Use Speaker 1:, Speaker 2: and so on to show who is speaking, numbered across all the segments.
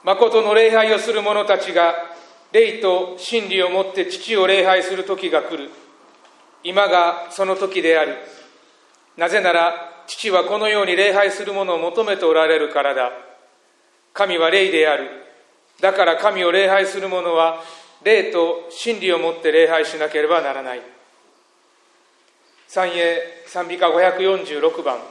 Speaker 1: 誠の礼拝をする者たちが霊と真理をもって父を礼拝する時が来る。今がその時である。なぜなら父はこのように礼拝する者を求めておられるからだ。神は霊である。だから神を礼拝する者は霊と真理をもって礼拝しなければならない。三英賛美歌546番。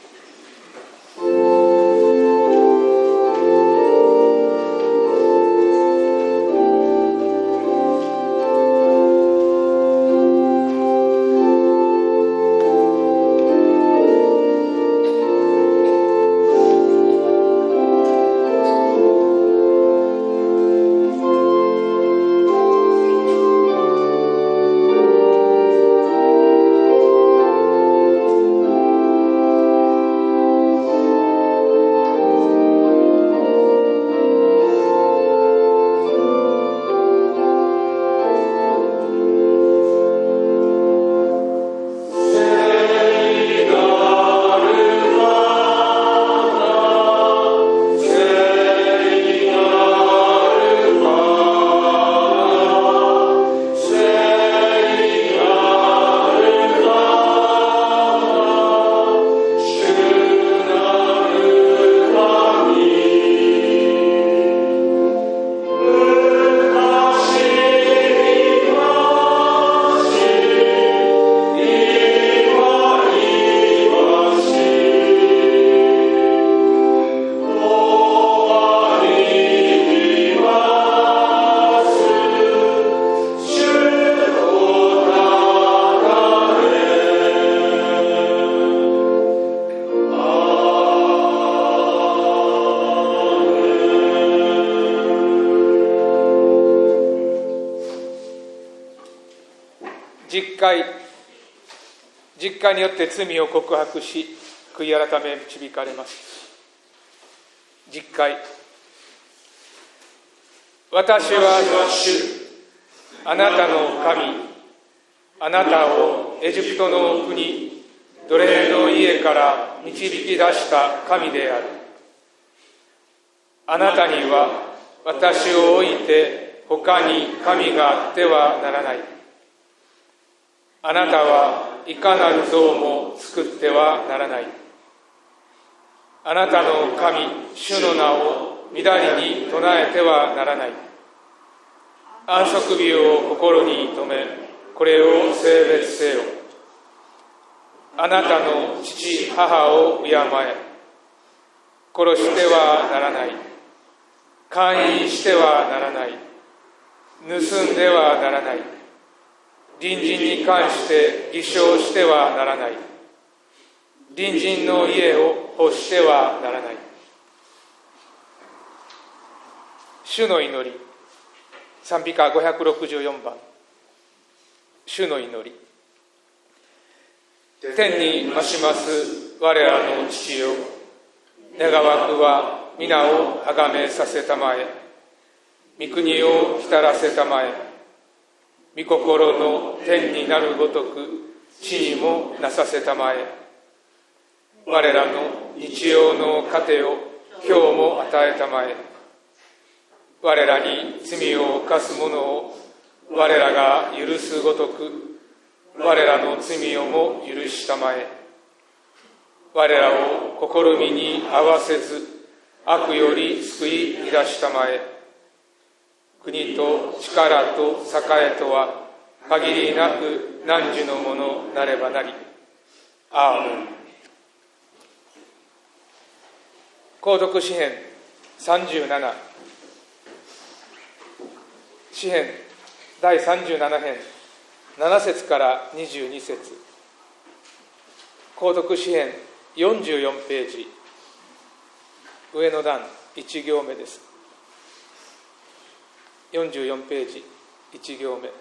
Speaker 1: 実会によって罪を告白し悔い改め導かれます。実会。私は主、あなたの神、あなたをエジプトの国奴隷の家から導き出した神である。あなたには私を置いて他に神があってはならない。あなたはいかなる像も作ってはならない。あなたの神、主の名を乱りに唱えてはならない。安息日を心に留め、これを聖別せよ。あなたの父、母を敬え。殺してはならない。姦淫してはならない。盗んではならない。隣人に関して偽証してはならない。隣人の家を欲してはならない。主の祈り。賛美歌564番。主の祈り。天に増します我らの父よ、願わくは皆をあがめさせたまえ。御国を来たらせたまえ。御心の天になるごとく地にもなさせたまえ。我らの日曜の糧を今日も与えたまえ。我らに罪を犯す者を我らが許すごとく我らの罪をも許したまえ。我らを試みに合わせず悪より救い出したまえ。国と力と栄とは限りなく汝のものなればなり。アーメン。購読詩編37。詩編第37編7節から22節。購読詩編44ページ上の段1行目です。44ページ1行目。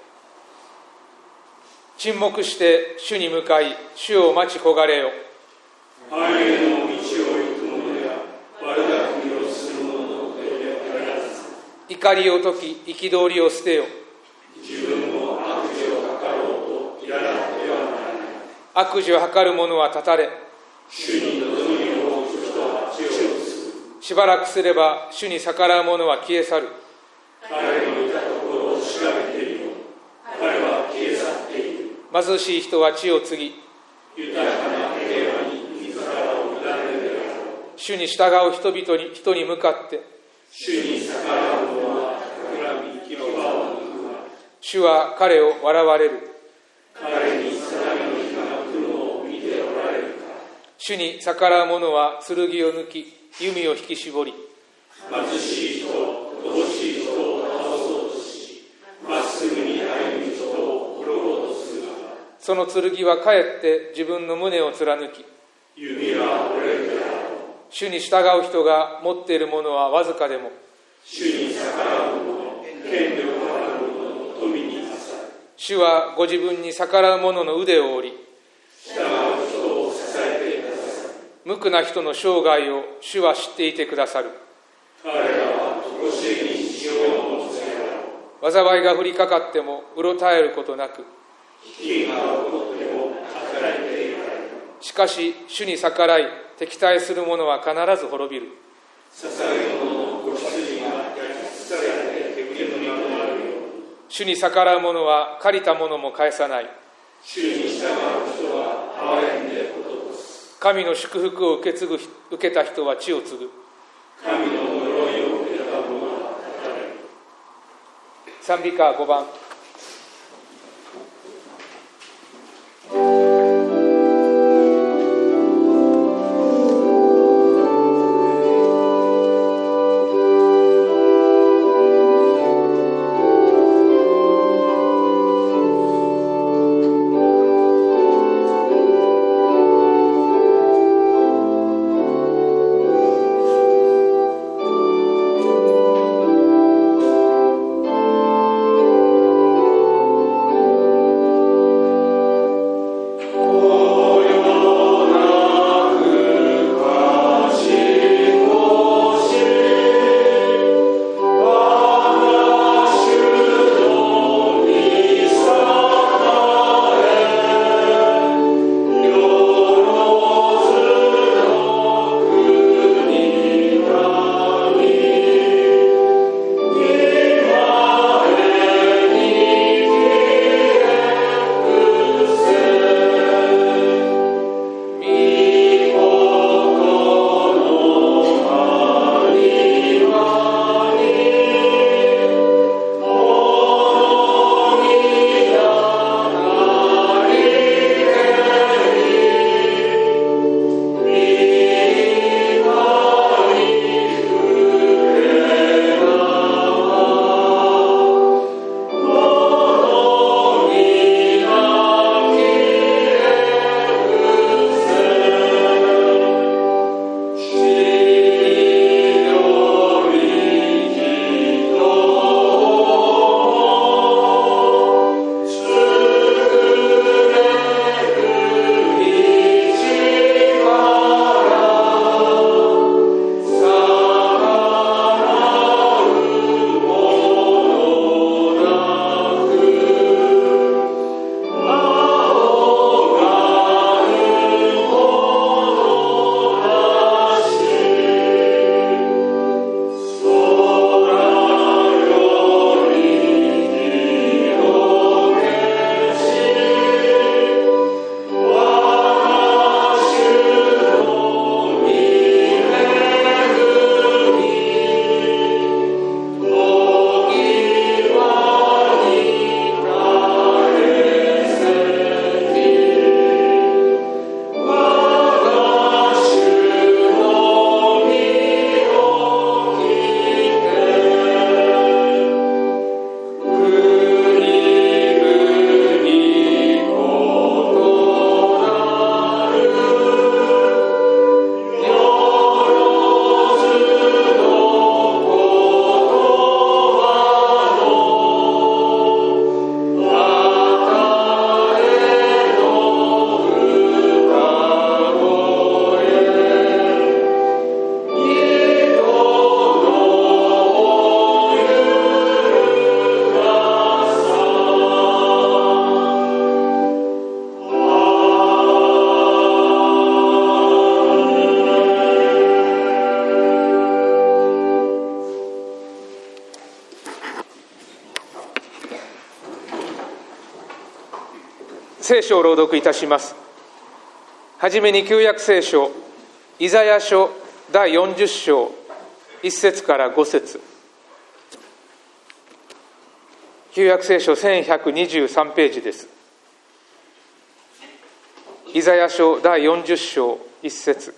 Speaker 1: 沈黙して主に向かい主を待ち焦がれよ。
Speaker 2: 繁栄の道を行く者や悪巧みをする者の手であらず、
Speaker 1: 怒りを解き憤りを捨てよ。
Speaker 2: 自分も悪事を図ろうといらだってはならない。
Speaker 1: 悪事を図る者は断たれ、
Speaker 2: 主に望みを置く人は地を救う。
Speaker 1: しばらくすれば主に逆らう者は消え去る。
Speaker 2: 彼のいたところを調べている。彼は消え去っている。
Speaker 1: 貧しい人は地を継ぎ、
Speaker 2: 豊かな平和に自らを委ねるであろう。
Speaker 1: 主に従う人に向かって、
Speaker 2: 主に逆らう者は企み、牙を抜くが、
Speaker 1: 主は彼を笑われる。
Speaker 2: 彼に定めの日が来るのを見ておられるか。
Speaker 1: 主に逆らう者は剣を抜き、弓を引き絞り、
Speaker 2: 貧しい人、乏しい人を倒そうとし、まっすぐに歩む人を滅ぼうとするが、
Speaker 1: その剣はかえって自分の胸を貫き、
Speaker 2: 弓は折れるであろう。
Speaker 1: 主に従う人が持っているものはわずかでも、
Speaker 2: 主に逆らう者、権力ある者の富に勝る。
Speaker 1: 主はご自分に逆らう者の腕を折り、
Speaker 2: 従う人を支えてくださる。
Speaker 1: 無垢な人の生涯を主は知っていてくださる。
Speaker 2: 彼らは常しえに死を持つであろう。
Speaker 1: 災いが降りかかってもうろたえることなく、
Speaker 2: 飢饉が起こっても働いていられる。
Speaker 1: しかし主に逆らい敵対する者は必ず滅びる。
Speaker 2: 捧げ物のご羊が焼き尽くされて煙になるように、
Speaker 1: 主に逆らう者は借りたものも返さない。
Speaker 2: 主に従う人は憐れんでことす。
Speaker 1: 神の祝福を受けた人は地を継ぐ。
Speaker 2: 神の呪いを受けた者は語れる。
Speaker 1: 賛美歌5番。
Speaker 2: 「
Speaker 1: 聖書を朗読いたします。はじめに旧約聖書イザヤ書第40章1節から5節。旧約聖書1123ページです。イザヤ書第40章1節。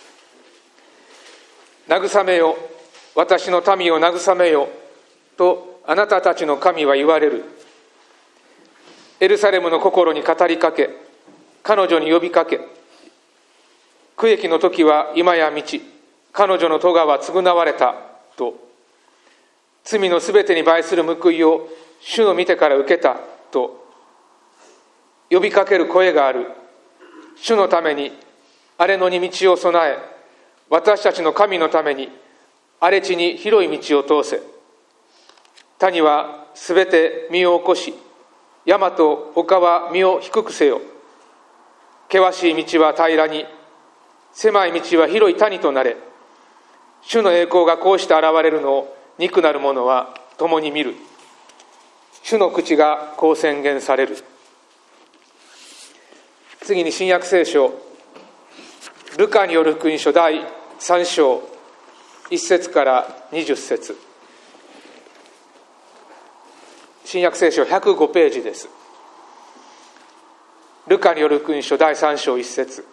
Speaker 1: 慰めよ、私の民を慰めよとあなたたちの神は言われる。エルサレムの心に語りかけ、彼女に呼びかけ、苦役の時は今や道、彼女の咎は償われたと、罪のすべてに倍する報いを主の見てから受けたと呼びかける声がある。主のために荒れ野に道を備え、私たちの神のために荒れ地に広い道を通せ。谷はすべて身を起こし、山と丘は身を低くせよ。険しい道は平らに、狭い道は広い谷となれ。主の栄光がこうして現れるのを憎なる者は共に見る。主の口がこう宣言される。次に新約聖書ルカによる福音書第3章1節から20節。新約聖書105ページです。ルカによる福音書第3章1節。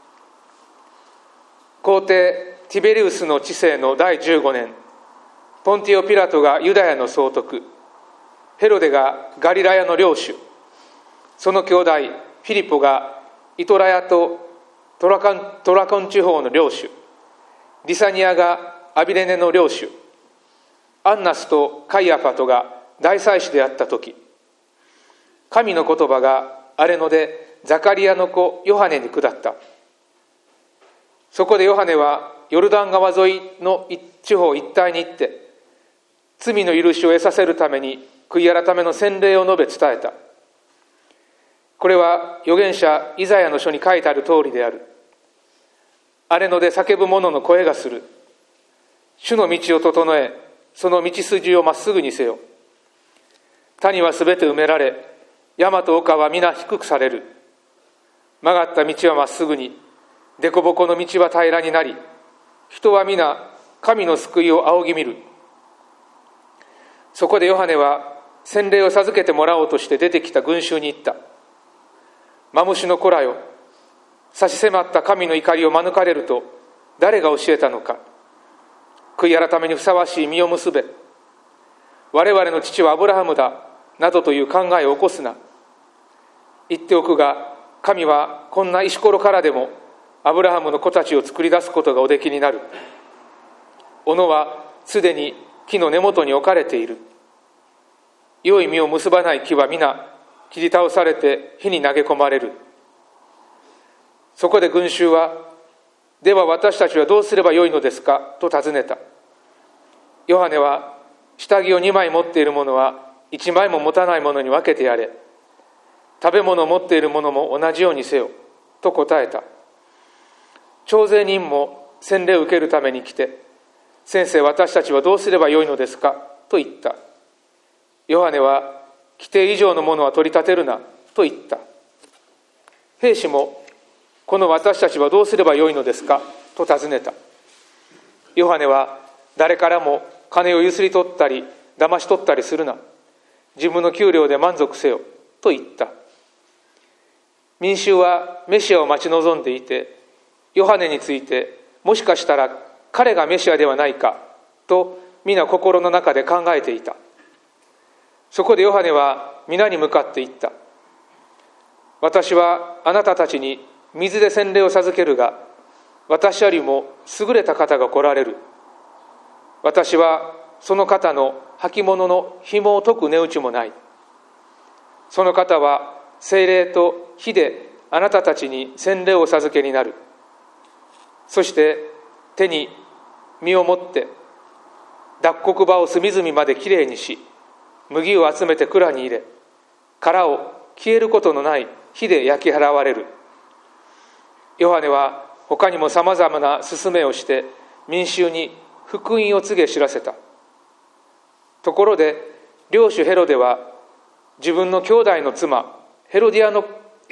Speaker 1: 皇帝ティベリウスの治世の第15年、ポンティオ・ピラトがユダヤの総督、ヘロデがガリラヤの領主、その兄弟フィリポがイトラヤとトラコン地方の領主、リサニアがアビレネの領主、アンナスとカイアファトが大祭司であったとき、神の言葉が荒れ野でザカリアの子ヨハネに下った。そこでヨハネはヨルダン川沿いの地方一帯に行って、罪の許しを得させるために悔い改めの洗礼を述べ伝えた。これは預言者イザヤの書に書いてある通りである。荒れ野で叫ぶ者の声がする。主の道を整え、その道筋をまっすぐにせよ。谷はすべて埋められ、山と丘は皆低くされる。曲がった道はまっすぐに、凸凹の道は平らになり、人は皆神の救いを仰ぎ見る。そこでヨハネは洗礼を授けてもらおうとして出てきた群衆に言った。マムシの子らよ、差し迫った神の怒りを免れると誰が教えたのか。悔い改めにふさわしい実を結べ。我々の父はアブラハムだなどという考えを起こすな。言っておくが、神はこんな石ころからでもアブラハムの子たちを作り出すことがおできになる。斧はすでに木の根元に置かれている。良い実を結ばない木は皆切り倒されて火に投げ込まれる。そこで群衆は、では私たちはどうすればよいのですかと尋ねた。ヨハネは、下着を2枚持っている者は1枚も持たない者に分けてやれ。食べ物を持っている者も同じようにせよと答えた。徴税人も洗礼を受けるために来て、先生、私たちはどうすればよいのですかと言った。ヨハネは、規定以上のものは取り立てるなと言った。兵士も、この私たちはどうすればよいのですかと尋ねた。ヨハネは、誰からも金をゆすり取ったり騙し取ったりするな。自分の給料で満足せよと言った。民衆はメシアを待ち望んでいて、ヨハネについて、もしかしたら彼がメシアではないかと皆心の中で考えていた。そこでヨハネは皆に向かって言った。私はあなたたちに水で洗礼を授けるが、私よりも優れた方が来られる。私はその方の履物の紐を解く値打ちもない。その方は聖霊と火であなたたちに洗礼をお授けになる。そして手に実を持って脱穀場を隅々まできれいにし、麦を集めて蔵に入れ、殻を消えることのない火で焼き払われる。ヨハネは他にもさまざまな勧めをして民衆に福音を告げ知らせた。ところで領主ヘロデは自分の兄弟の妻ヘロディ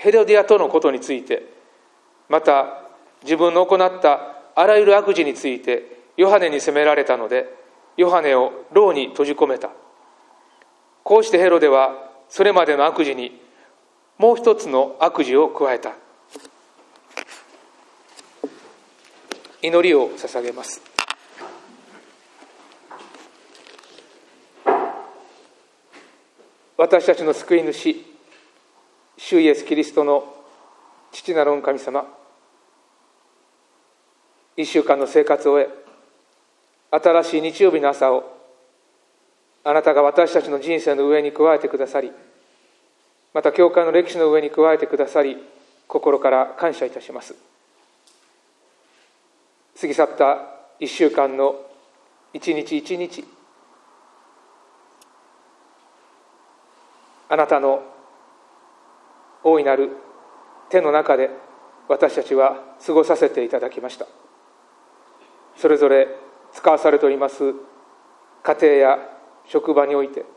Speaker 1: ヘロディアとのことについて、また自分の行ったあらゆる悪事についてヨハネに責められたので、ヨハネを牢に閉じ込めた。こうしてヘロデはそれまでの悪事にもう一つの悪事を加えた。祈りを捧げます。私たちの救い主、主イエスキリストの父なる御神様、一週間の生活を終え、新しい日曜日の朝をあなたが私たちの人生の上に加えてくださり、また教会の歴史の上に加えてくださり、心から感謝いたします。過ぎ去った一週間の一日一日、あなたの大いなる手の中で私たちは過ごさせていただきました。それぞれ使わされております家庭や職場において、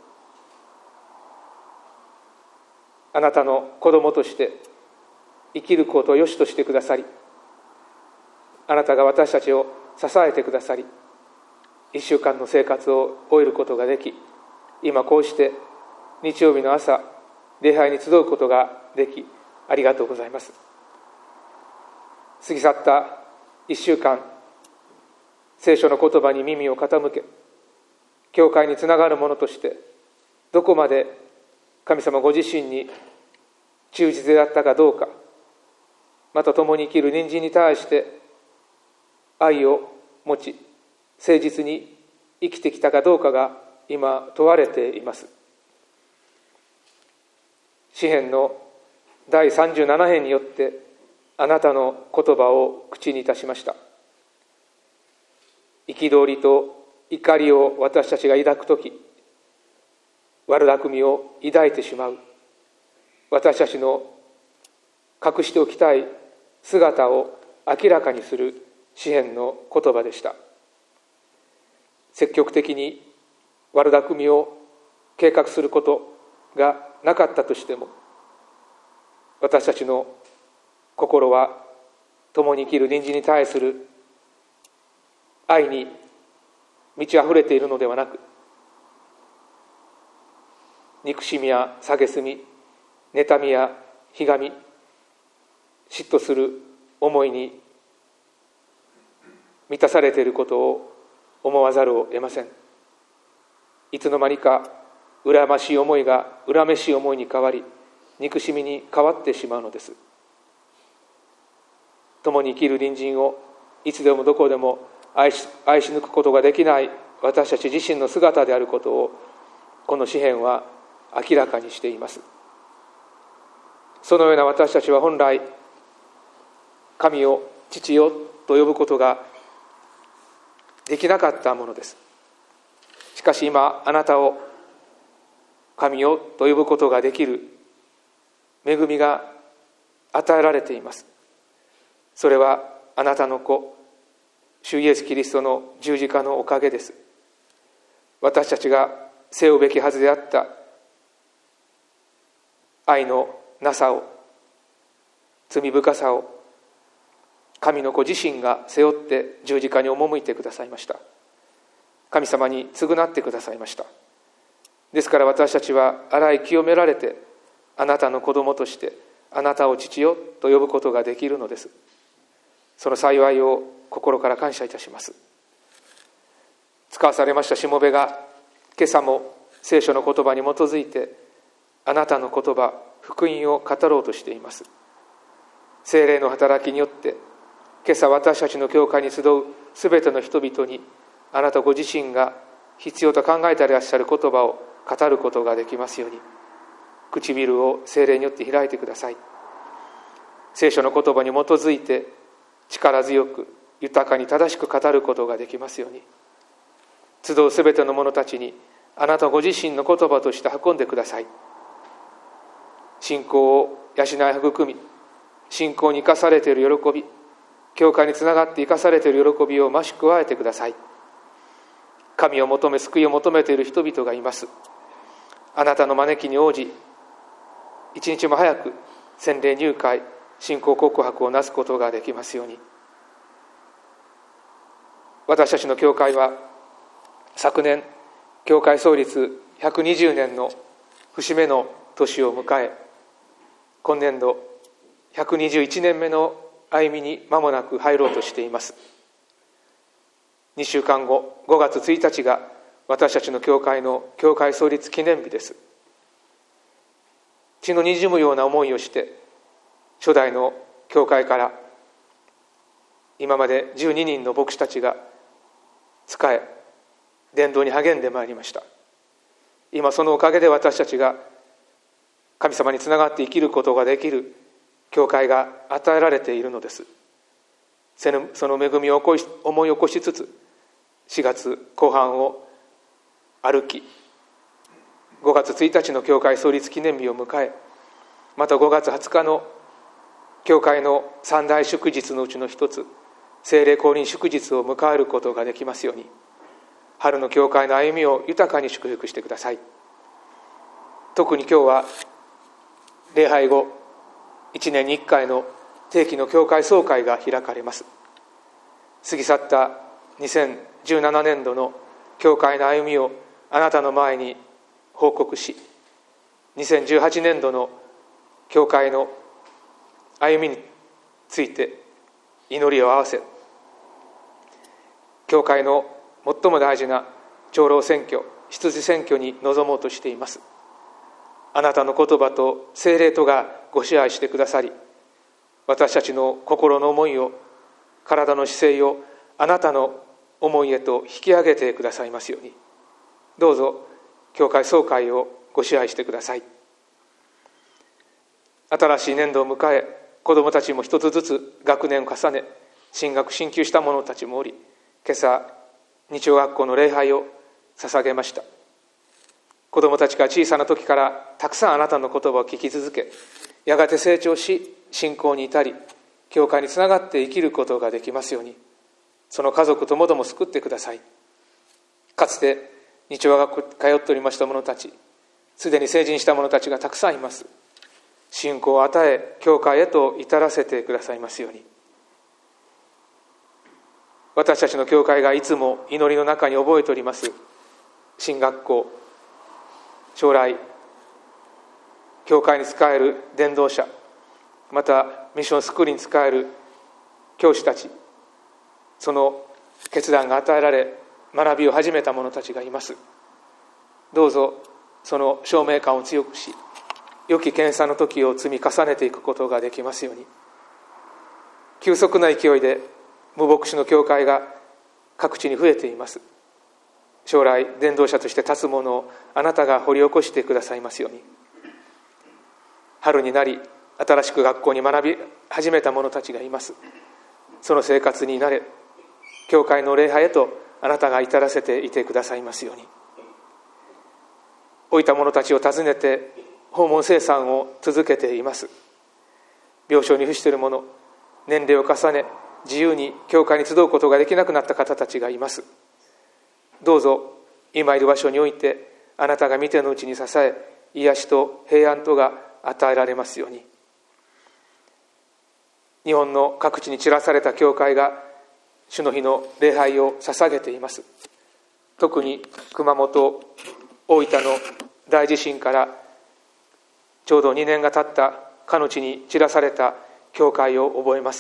Speaker 1: あなたの子供として生きることを良しとしてくださり、あなたが私たちを支えてくださり、一週間の生活を終えることができ、今こうして日曜日の朝礼拝に集うことができ、ありがとうございます。過ぎ去った一週間、聖書の言葉に耳を傾け、教会につながるものとしてどこまで神様ご自身に忠実であったかどうか、また共に生きる隣人に対して愛を持ち誠実に生きてきたかどうかが今問われています。詩編の第37編によってあなたの言葉を口にいたしました。憤りと怒りを私たちが抱くとき、悪巧みを抱いてしまう、私たちの隠しておきたい姿を明らかにする詩編の言葉でした。積極的に悪巧みを計画することがなかったとしても、私たちの心は共に生きる隣人に対する愛に満ち溢れているのではなく、憎しみや蔑み、妬みやひがみ、嫉妬する思いに満たされていることを思わざるを得ません。いつの間にか羨ましい思いが恨めしい思いに変わり、憎しみに変わってしまうのです。共に生きる隣人をいつでもどこでも愛し抜くことができない私たち自身の姿であることを、この詩編は明らかにしています。そのような私たちは本来神を父よと呼ぶことができなかったものです。しかし今あなたを神よと呼ぶことができる恵みが与えられています。それはあなたの子主イエスキリストの十字架のおかげです。私たちが背負うべきはずであった愛のなさを、罪深さを神の子自身が背負って十字架に赴いてくださいました。神様に償ってくださいました。ですから私たちは洗い清められて、あなたの子供としてあなたを父よと呼ぶことができるのです。その幸いを心から感謝いたします。使わされましたしもべが今朝も聖書の言葉に基づいてあなたの言葉、福音を語ろうとしています。聖霊の働きによって今朝私たちの教会に集うすべての人々にあなたご自身が必要と考えていらっしゃる言葉を語ることができますように、唇を聖霊によって開いてください。聖書の言葉に基づいて力強く豊かに正しく語ることができますように、集うすべての者たちにあなたご自身の言葉として運んでください。信仰を養い育み、信仰に生かされている喜び、教会につながって生かされている喜びを増し加えてください。神を求め救いを求めている人々がいます。あなたの招きに応じ、一日も早く洗礼入会、信仰告白をなすことができますように。私たちの教会は昨年教会創立120年の節目の年を迎え、今年度121年目の歩みに間もなく入ろうとしています。2週間後、5月1日が私たちの教会の教会創立記念日です。血の滲むような思いをして、初代の教会から今まで12人の牧師たちが仕え、伝道に励んでまいりました。今そのおかげで私たちが神様につながって生きることができる教会が与えられているのです。その恵みを思い起こしつつ、4月後半を歩き、5月1日の教会創立記念日を迎え、また5月20日の教会の三大祝日のうちの一つ、聖霊降臨祝日を迎えることができますように、春の教会の歩みを豊かに祝福してください。特に今日は礼拝後1年に1回の定期の教会総会が開かれます。過ぎ去った2017年度の教会の歩みをあなたの前に報告し、2018年度の教会の歩みについて祈りを合わせ、教会の最も大事な長老選挙、執事選挙に臨もうとしています。あなたの言葉と聖霊とがご支配してくださり、私たちの心の思いを、体の姿勢をあなたの思いへと引き上げてくださいますように、どうぞ教会総会をご支配してください。新しい年度を迎え、子どもたちも一つずつ学年を重ね、進学進級した者たちもおり、今朝日曜学校の礼拝を捧げました。子どもたちが小さな時からたくさんあなたの言葉を聞き続け、やがて成長し信仰に至り、教会につながって生きることができますように、その家族ともども救ってください。かつて日曜学校に通っておりました者たち、すでに成人した者たちがたくさんいます。信仰を与え、教会へと至らせてくださいますように。私たちの教会がいつも祈りの中に覚えております神学校、将来教会に仕える伝道者、またミッションスクールに仕える教師たち、その決断が与えられ学びを始めた者たちがいます。どうぞその証明感を強くし、良き検査の時を積み重ねていくことができますように。急速な勢いで無牧師の教会が各地に増えています。将来伝道者として立つ者をあなたが掘り起こしてくださいますように。春になり新しく学校に学び始めた者たちがいます。その生活に慣れ、教会の礼拝へとあなたが至らせていてくださいますように。老いた者たちを訪ねて訪問生産を続けています。病床に伏している者、年齢を重ね自由に教会に集うことができなくなった方たちがいます。どうぞ今いる場所においてあなたが見てのうちに支え、癒しと平安とが与えられますように。日本の各地に散らされた教会が主の日の礼拝を捧げています。特に熊本、大分の大地震からちょうど2年が経ったかの地に散らされた教会を覚えます。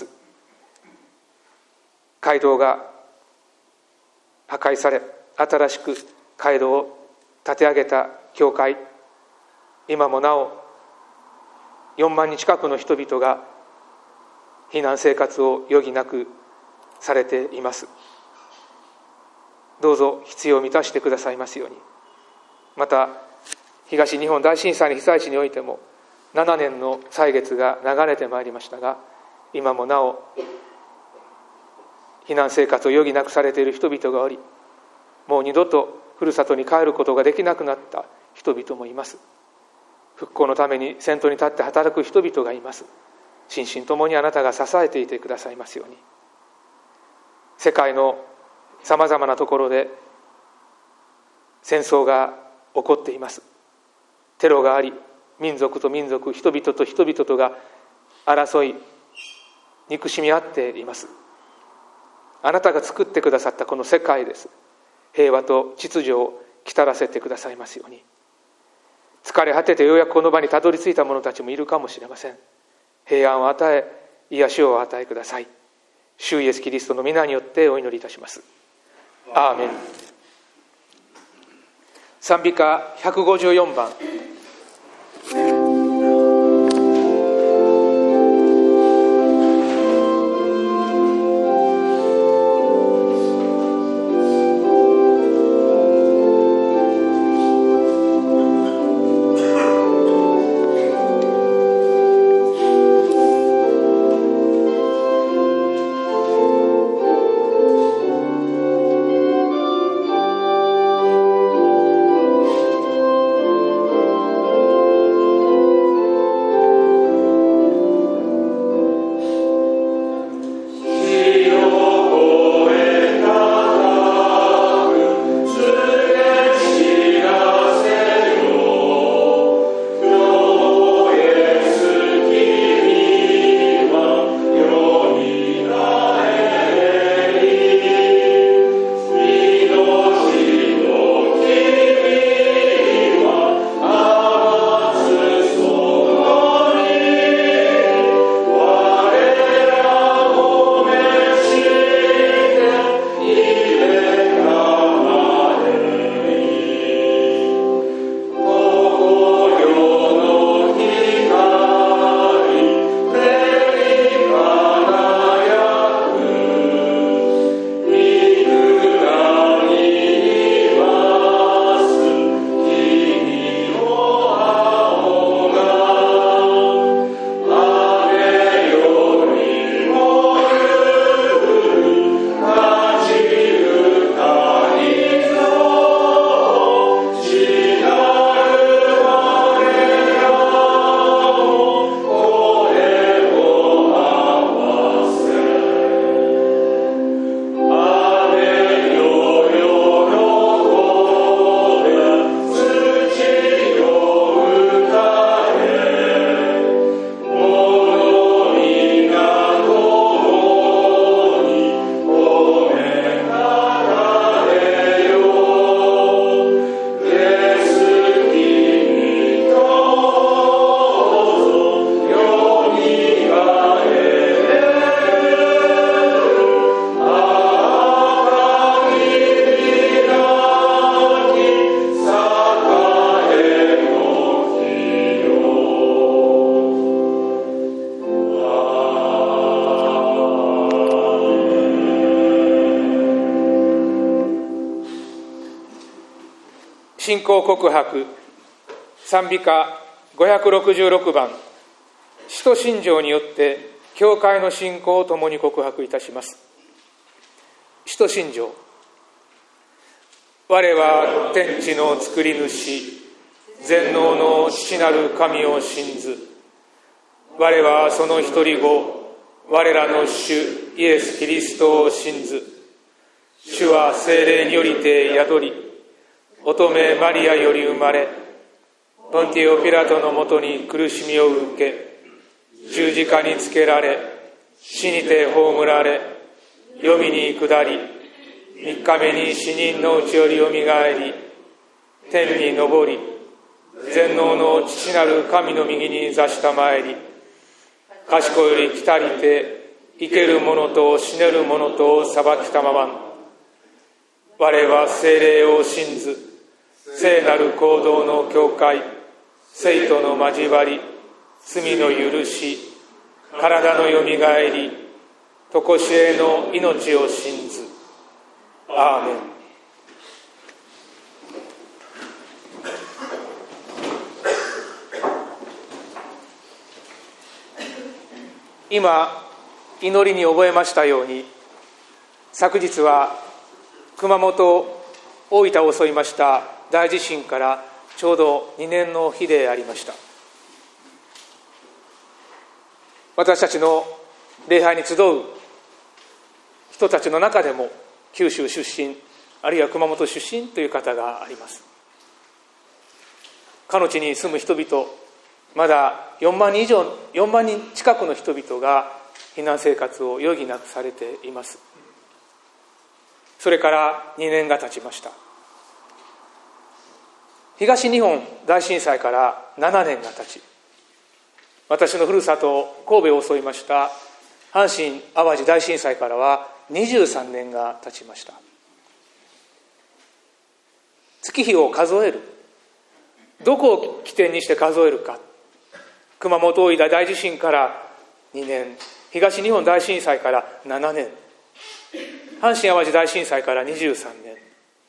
Speaker 1: 街道が破壊され、新しく街道を建て上げた教会、今もなお4万人近くの人々が避難生活を余儀なくされています。どうぞ必要を満たしてくださいますように。また東日本大震災の被災地においても7年の歳月が流れてまいりましたが、今もなお避難生活を余儀なくされている人々がおり、もう二度とふるさとに帰ることができなくなった人々もいます。復興のために先頭に立って働く人々がいます。心身ともにあなたが支えていてくださいますように。世界のさまざまなところで戦争が起こっています。テロがあり、 民族と民族、人々と人々とが争い憎しみ合っています。あなたが作ってくださったこの世界です。平和と秩序をきたらせてくださいますように。疲れ果ててようやくこの場にたどり着いた者たちもいるかもしれません。平安を与え、癒しをお与えください。主イエスキリストの皆によってお祈りいたします。アーメン。賛美歌154番。信仰告白賛美歌566番。使徒信条によって教会の信仰を共に告白いたします。使徒信条。我は天地の作り主、全能の父なる神を信ず。我はその一人子、我らの主イエス・キリストを信ず。主は聖霊によりて宿り、乙女マリアより生まれ、ポンティオ・ピラトのもとに苦しみを受け、十字架につけられ、死にて葬られ、黄泉に下り、3日目に死人のうちよりよみがえり、天に昇り、全能の父なる神の右に座したまえり、賢より来たりて、生ける者と死ねる者とを裁きたまわん。我は聖霊を信ず、聖なる行動の教会、聖との交わり、罪の許し、体のよみがえり、とこしえの命を信ず。アーメン。今祈りに覚えましたように、昨日は熊本、大分を襲いました大地震からちょうど2年の日でありました。私たちの礼拝に集う人たちの中でも九州出身、あるいは熊本出身という方があります。かの地に住む人々、 まだ4万人近くの人々が避難生活を余儀なくされています。それから2年が経ちました。東日本大震災から7年が経ち、私のふるさと神戸を襲いました阪神・淡路大震災からは23年が経ちました。月日を数える、どこを起点にして数えるか。熊本大分大地震から2年、東日本大震災から7年、阪神・淡路大震災から23年、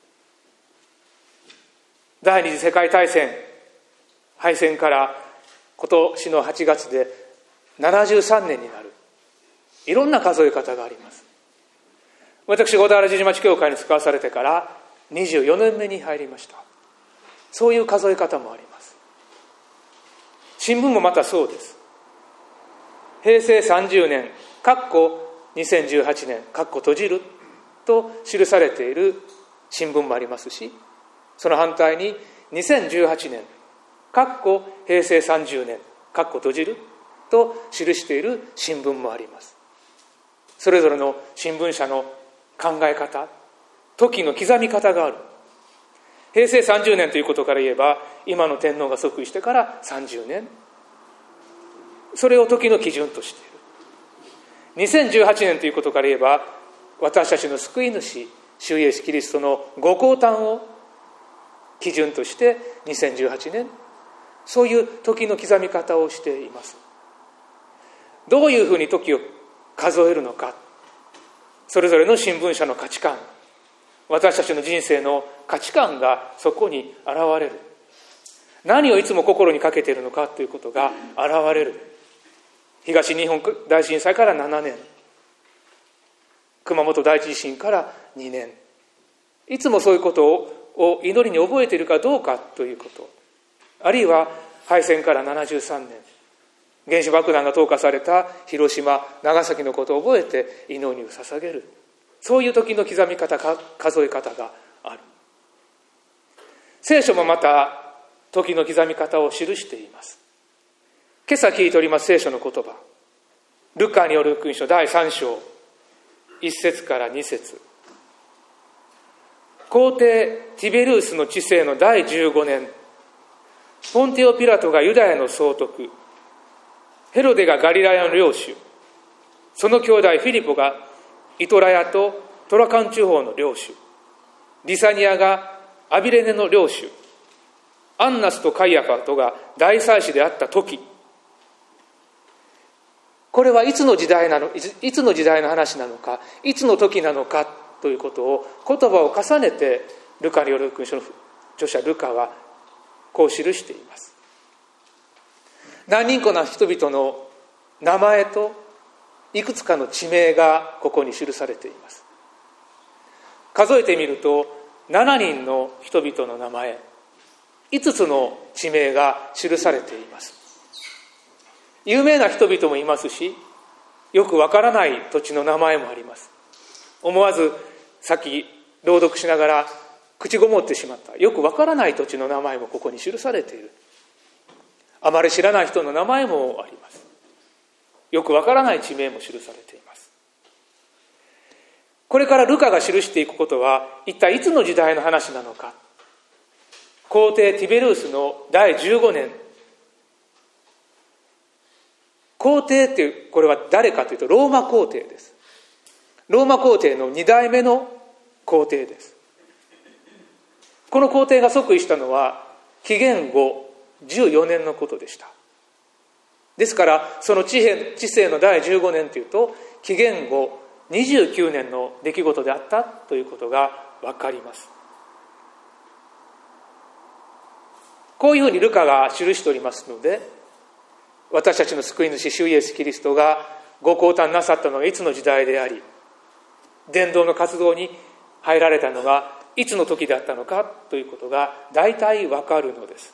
Speaker 1: 第二次世界大戦敗戦から今年の8月で73年になる。いろんな数え方があります。私が小田原地町教会に使わされてから24年目に入りました。そういう数え方もあります。新聞もまたそうです。平成30年2018年閉じると記されている新聞もありますし、その反対に2018年平成30年閉じると記している新聞もあります。それぞれの新聞社の考え方、時の刻み方がある。平成30年ということから言えば、今の天皇が即位してから30年、それを時の基準としている。2018年ということから言えば、私たちの救い主主イエスキリストのご降誕を基準として2018年、そういう時の刻み方をしています。どういうふうに時を数えるのか、それぞれの新聞社の価値観、私たちの人生の価値観がそこに現れる。何をいつも心にかけているのかということが現れる。東日本大震災から7年、熊本大地震から2年、いつもそういうことを祈りに覚えているかどうかということ、あるいは敗戦から73年、原子爆弾が投下された広島長崎のことを覚えて祈りを捧げる。そういう時の刻み方、数え方がある。聖書もまた時の刻み方を記しています。今朝聞いております聖書の言葉、ルカによる福音書第3章1節から2節。皇帝ティベルースの治世の第15年、ポンテオピラトがユダヤの総督、ヘロデがガリラヤの領主、その兄弟フィリポがイトラヤとトラカン地方の領主、リサニアがアビレネの領主、アンナスとカイアファとが大祭司であった時、これはいつの時代の話なのか、いつの時なのかということを言葉を重ねてルカによる福音書の著者ルカはこう記しています。何人かの人々の名前といくつかの地名がここに記されています。数えてみると7人の人々の名前、5つの地名が記されています。有名な人々もいますし、よくわからない土地の名前もあります。思わずさっき朗読しながら口ごもってしまったよくわからない土地の名前もここに記されている。あまり知らない人の名前もあります。よくわからない地名も記されています。これからルカが記していくことは一体いつの時代の話なのか。皇帝ティベルースの第15年、皇帝っていうこれは誰かというとローマ皇帝です。ローマ皇帝の2代目の皇帝です。この皇帝が即位したのは紀元後14年のことでした。ですからその治世の第15年というと紀元後29年の出来事であったということが分かります。こういうふうにルカが記しておりますので、私たちの救い主主イエスキリストがご降誕なさったのがいつの時代であり、伝道の活動に入られたのがいつの時であったのかということが大体わかるのです。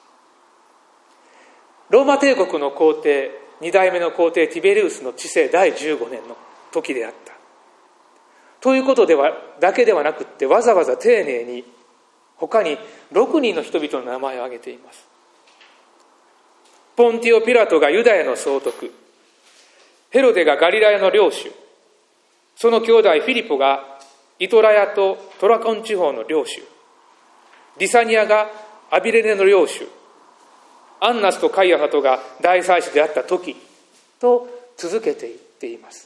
Speaker 1: ローマ帝国の皇帝、2代目の皇帝ティベリウスの治世第15年の時であったということだけではなくって、わざわざ丁寧に他に6人の人々の名前を挙げています。 ポンティオ・ピラトがユダヤの総督、ヘロデがガリラヤの領主、その兄弟フィリポがイトラヤとトラコン地方の領主、リサニアがアビレネの領主、アンナスとカイアファとが大祭司であった時と続けていっています。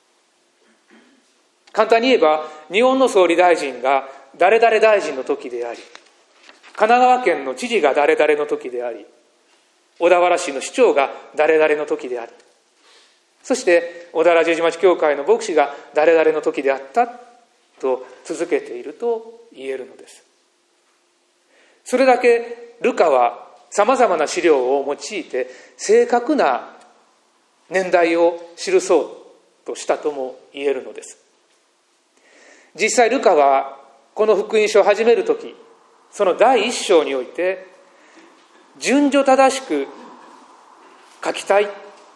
Speaker 1: 簡単に言えば、日本の総理大臣が誰々大臣の時であり、神奈川県の知事が誰々の時であり、小田原市の市長が誰々の時であり、そして小田原十字町教会の牧師が誰々の時であったと続けていると言えるのです。それだけルカはさまざまな資料を用いて正確な年代を記そうとしたとも言えるのです。実際ルカはこの福音書を始めるとき、その第一章において順序正しく書きたい、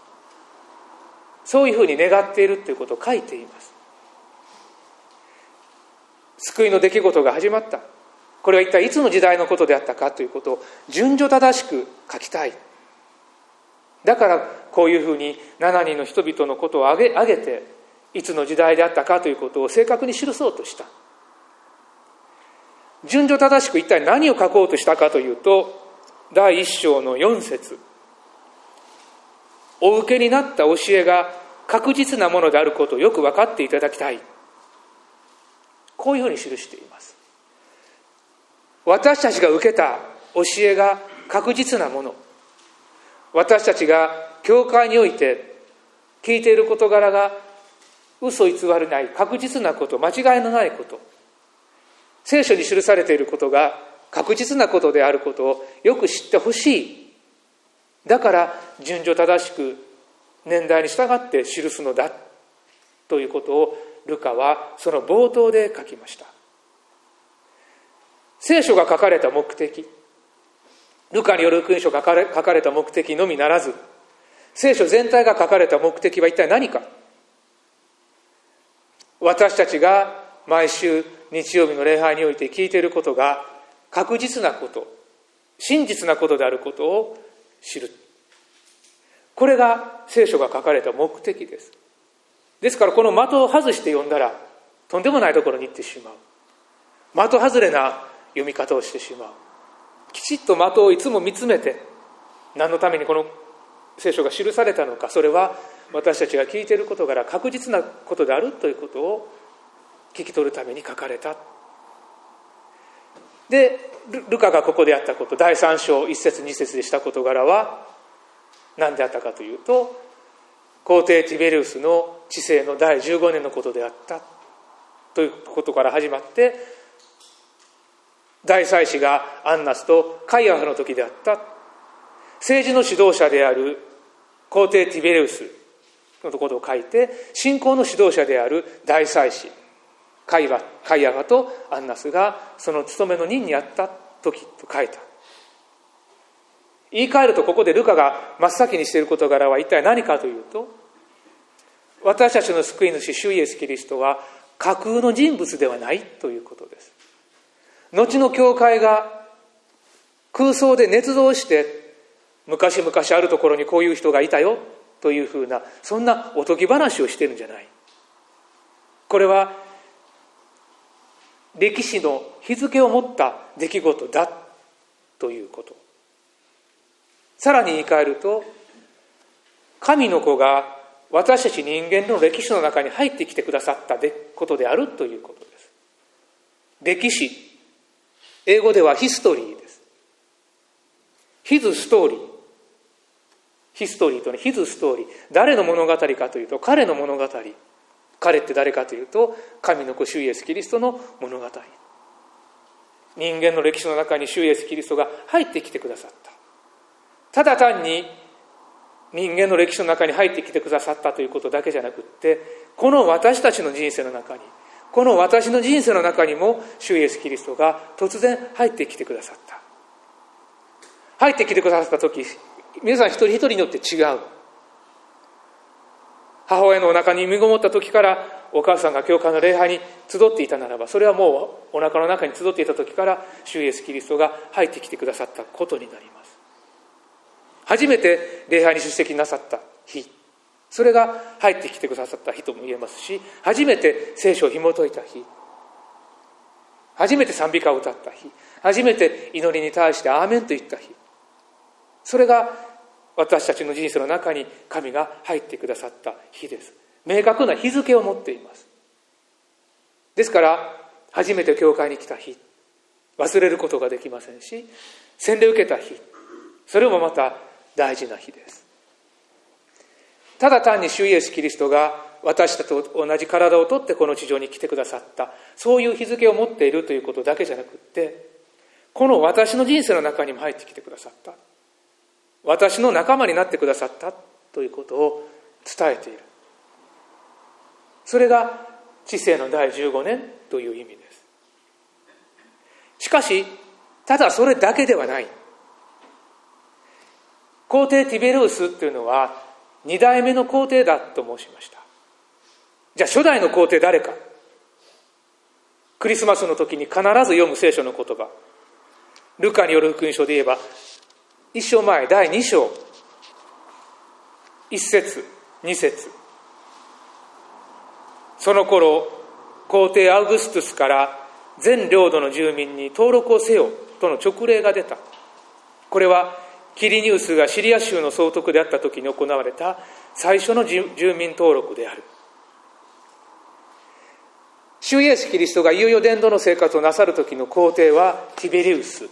Speaker 1: そういうふうに願っているということを書いています。救いの出来事が始まった。これは一体いつの時代のことであったかということを順序正しく書きたい。だからこういうふうに7人の人々のことを挙げて、いつの時代であったかということを正確に記そうとした。順序正しく一体何を書こうとしたかというと、第1章の4節、お受けになった教えが確実なものであることをよく分かっていただきたい。こういうふうに記しています。私たちが受けた教えが確実なもの、私たちが教会において聞いている事柄が嘘偽りない確実なこと、間違いのないこと、聖書に記されていることが確実なことであることをよく知ってほしい。だから順序正しく年代に従って記すのだということをルカはその冒頭で書きました。聖書が書かれた目的、ルカによる福音書が書かれた目的のみならず、聖書全体が書かれた目的は一体何か。私たちが毎週日曜日の礼拝において聞いていることが確実なこと、真実なことであることを知る。これが聖書が書かれた目的です。ですからこの的を外して読んだらとんでもないところに行ってしまう。的外れな読み方をしてしまう。きちっと的をいつも見つめて、何のためにこの聖書が記されたのか、それは私たちが聞いていることから確実なことであるということを聞き取るために書かれた。で、ルカがここでやったこと、第3章1節2節でした事柄は何であったかというと、皇帝ティベリウスの治世の第15年のことであったということから始まって、大祭司がアンナスとカイアフの時であった、政治の指導者である皇帝ティベリウスのことを書いて、信仰の指導者である大祭司カイアファとアンナスがその務めの任にあった時と書いた。言い換えると、ここでルカが真っ先にしている事柄は一体何かというと、私たちの救い主主イエスキリストは架空の人物ではないということです。後の教会が空想で捏造して、昔々あるところにこういう人がいたよというふうな、そんなおとぎ話をしているんじゃない。これは歴史の日付を持った出来事だということ。さらに言い換えると、神の子が私たち人間の歴史の中に入ってきてくださったことであるということです。歴史、英語ではヒストリーです。His story。ヒストリーとね、His story。誰の物語かというと、彼の物語。彼って誰かというと、神の子主イエスキリストの物語。人間の歴史の中に主イエスキリストが入ってきてくださった。ただ単に人間の歴史の中に入ってきてくださったということだけじゃなくって、この私たちの人生の中に、この私の人生の中にも主イエスキリストが突然入ってきてくださった。入ってきてくださったとき、皆さん一人一人によって違う。母親のお腹に身ごもった時からお母さんが教会の礼拝に集っていたならば、それはもうお腹の中に集っていた時から主イエスキリストが入ってきてくださったことになります。 初めて礼拝に出席なさった日、それが入ってきてくださった日とも言えますし、初めて聖書を紐解いた日、初めて賛美歌を歌った日、初めて祈りに対してアーメンと言った日、それが私たちの人生の中に神が入ってくださった日です。明確な日付を持っています。ですから初めて教会に来た日、忘れることができませんし、洗礼を受けた日、それもまた大事な日です。ただ単に主イエスキリストが私たちと同じ体をとってこの地上に来てくださった、そういう日付を持っているということだけじゃなくって、この私の人生の中にも入ってきてくださった、私の仲間になってくださったということを伝えている。それが治世の第15年という意味です。しかし、ただそれだけではない。皇帝ティベリウスというのは2代目の皇帝だと申しました。じゃあ初代の皇帝誰か。クリスマスの時に必ず読む聖書の言葉、ルカによる福音書で言えば一章前第2章1節2節、その頃皇帝アウグストゥスから全領土の住民に登録をせよとの勅令が出た。これはキリニウスがシリア州の総督であった時に行われた最初の住民登録である。主イエスキリストがいよいよ伝道の生活をなさる時の皇帝はティベリウス、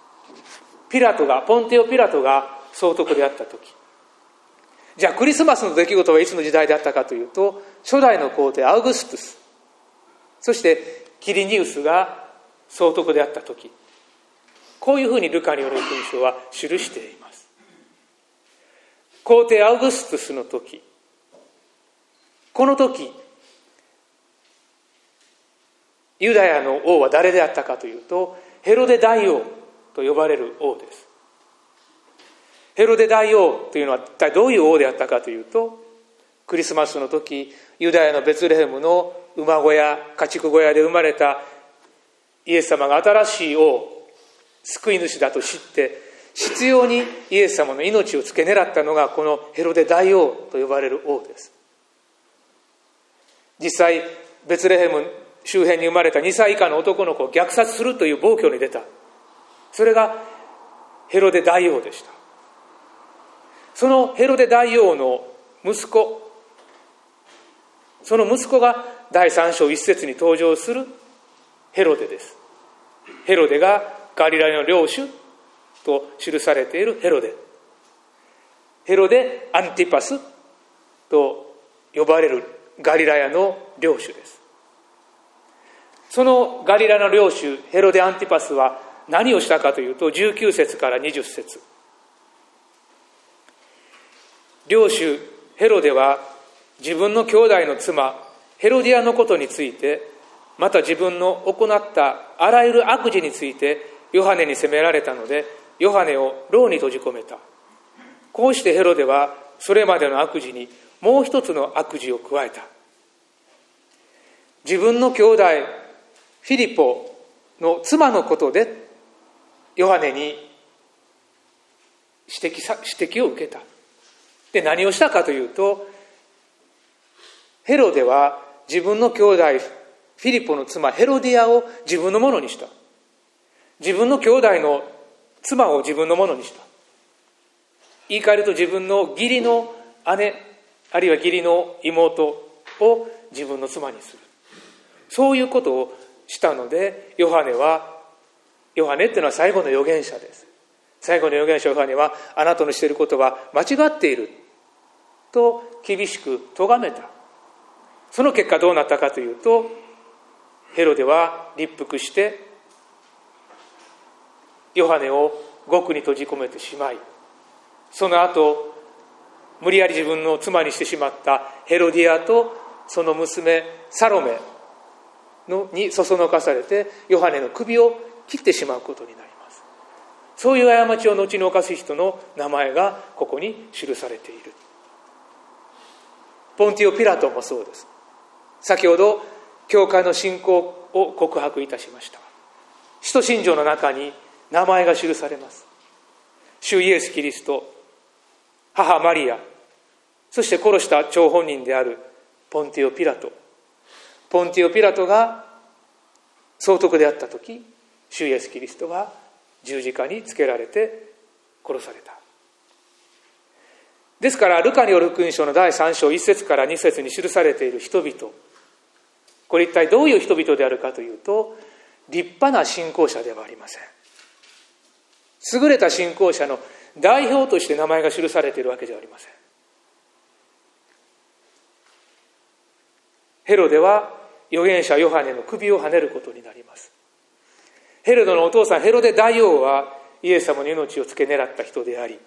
Speaker 1: ポンテオ・ピラトが総督であった時。じゃあクリスマスの出来事はいつの時代であったかというと、初代の皇帝アウグストゥス、そしてキリニウスが総督であった時、こういうふうにルカによる福音書は記しています。皇帝アウグストゥスの時、この時ユダヤの王は誰であったかというと、ヘロデ大王と呼ばれる王です。ヘロデ大王というのは一体どういう王であったかというと、クリスマスの時、ユダヤのベツレヘムの馬小屋、家畜小屋で生まれたイエス様が新しい王、救い主だと知って、執拗にイエス様の命を付け狙ったのがこのヘロデ大王と呼ばれる王です。実際、ベツレヘム周辺に生まれた2歳以下の男の子を虐殺するという暴挙に出た。それがヘロデ大王でした。そのヘロデ大王の息子、その息子が第3章1節に登場するヘロデです。ヘロデがガリラヤの領主と記されているヘロデ。ヘロデ・アンティパスと呼ばれるガリラヤの領主です。そのガリラヤの領主ヘロデ・アンティパスは何をしたかというと、19節から20節、領主ヘロデは自分の兄弟の妻ヘロディアのことについて、また自分の行ったあらゆる悪事についてヨハネに責められたので、ヨハネを牢に閉じ込めた。こうしてヘロデはそれまでの悪事にもう一つの悪事を加えた。自分の兄弟フィリポの妻のことでヨハネに指摘を受けた。で、何をしたかというと、ヘロデは自分の兄弟フィリポの妻ヘロディアを自分のものにした。自分の兄弟の妻を自分のものにした。言い換えると、自分の義理の姉、あるいは義理の妹を自分の妻にする。そういうことをしたので、ヨハネっていうのは最後の預言者です。最後の預言者ヨハネは、あなたのしていることは間違っていると厳しく咎めた。その結果どうなったかというと、ヘロデは立腹してヨハネを獄に閉じ込めてしまい、その後無理やり自分の妻にしてしまったヘロディアとその娘サロメにそそのかされて、ヨハネの首を切ってしまうことになります。そういう過ちを後に犯す人の名前がここに記されている。ポンティオ・ピラトもそうです。先ほど教会の信仰を告白いたしました。使徒信条の中に名前が記されます。主イエスキリスト、 母マリア、そして殺した張本人であるポンティオ・ピラト。ポンティオ・ピラトが総督であったとき、主イエスキリストは十字架につけられて殺された。ですからルカによる福音書の第3章1節から2節に記されている人々、これ一体どういう人々であるかというと、立派な信仰者ではありません。優れた信仰者の代表として名前が記されているわけではありません。ヘロデは預言者ヨハネの首をはねることになります。ヘロデのお父さんヘロデ大王はイエス様の命を付け狙った人であり、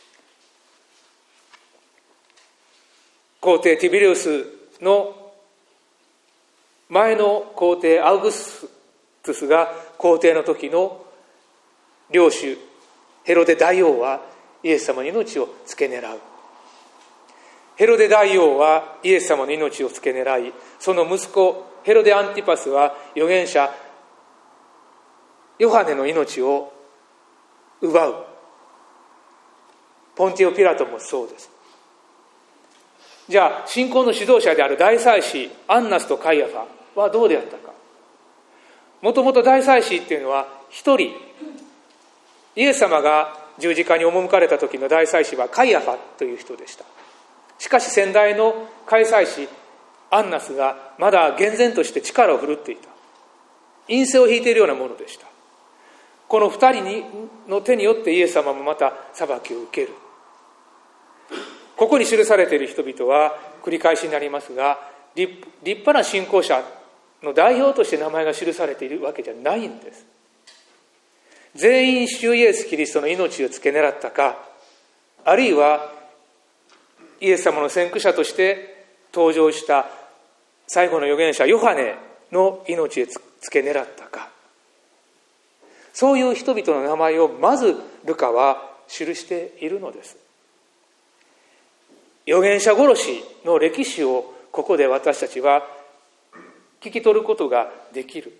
Speaker 1: 皇帝ティベリウスの前の皇帝アウグストゥスが皇帝の時の領主ヘロデ大王はイエス様の命を付け狙う。ヘロデ大王はイエス様の命を付け狙い、その息子ヘロデアンティパスは預言者ヨハネの命を奪う。ポンティオ・ピラトもそうです。じゃあ信仰の指導者である大祭司アンナスとカイアファはどうであったか。もともと大祭司っていうのは一人、イエス様が十字架に赴かれた時の大祭司はカイアファという人でした。しかし先代の大祭司アンナスがまだ厳然として力を振るっていた。院政を引いているようなものでした。この二人の手によってイエス様もまた裁きを受ける。ここに記されている人々は繰り返しになりますが、立派な信仰者の代表として名前が記されているわけじゃないんです。全員主イエスキリストの命を付け狙ったか、あるいはイエス様の先駆者として登場した最後の預言者ヨハネの命を付け狙ったか、そういう人々の名前をまずルカは記しているのです。預言者殺しの歴史をここで私たちは聞き取ることができる。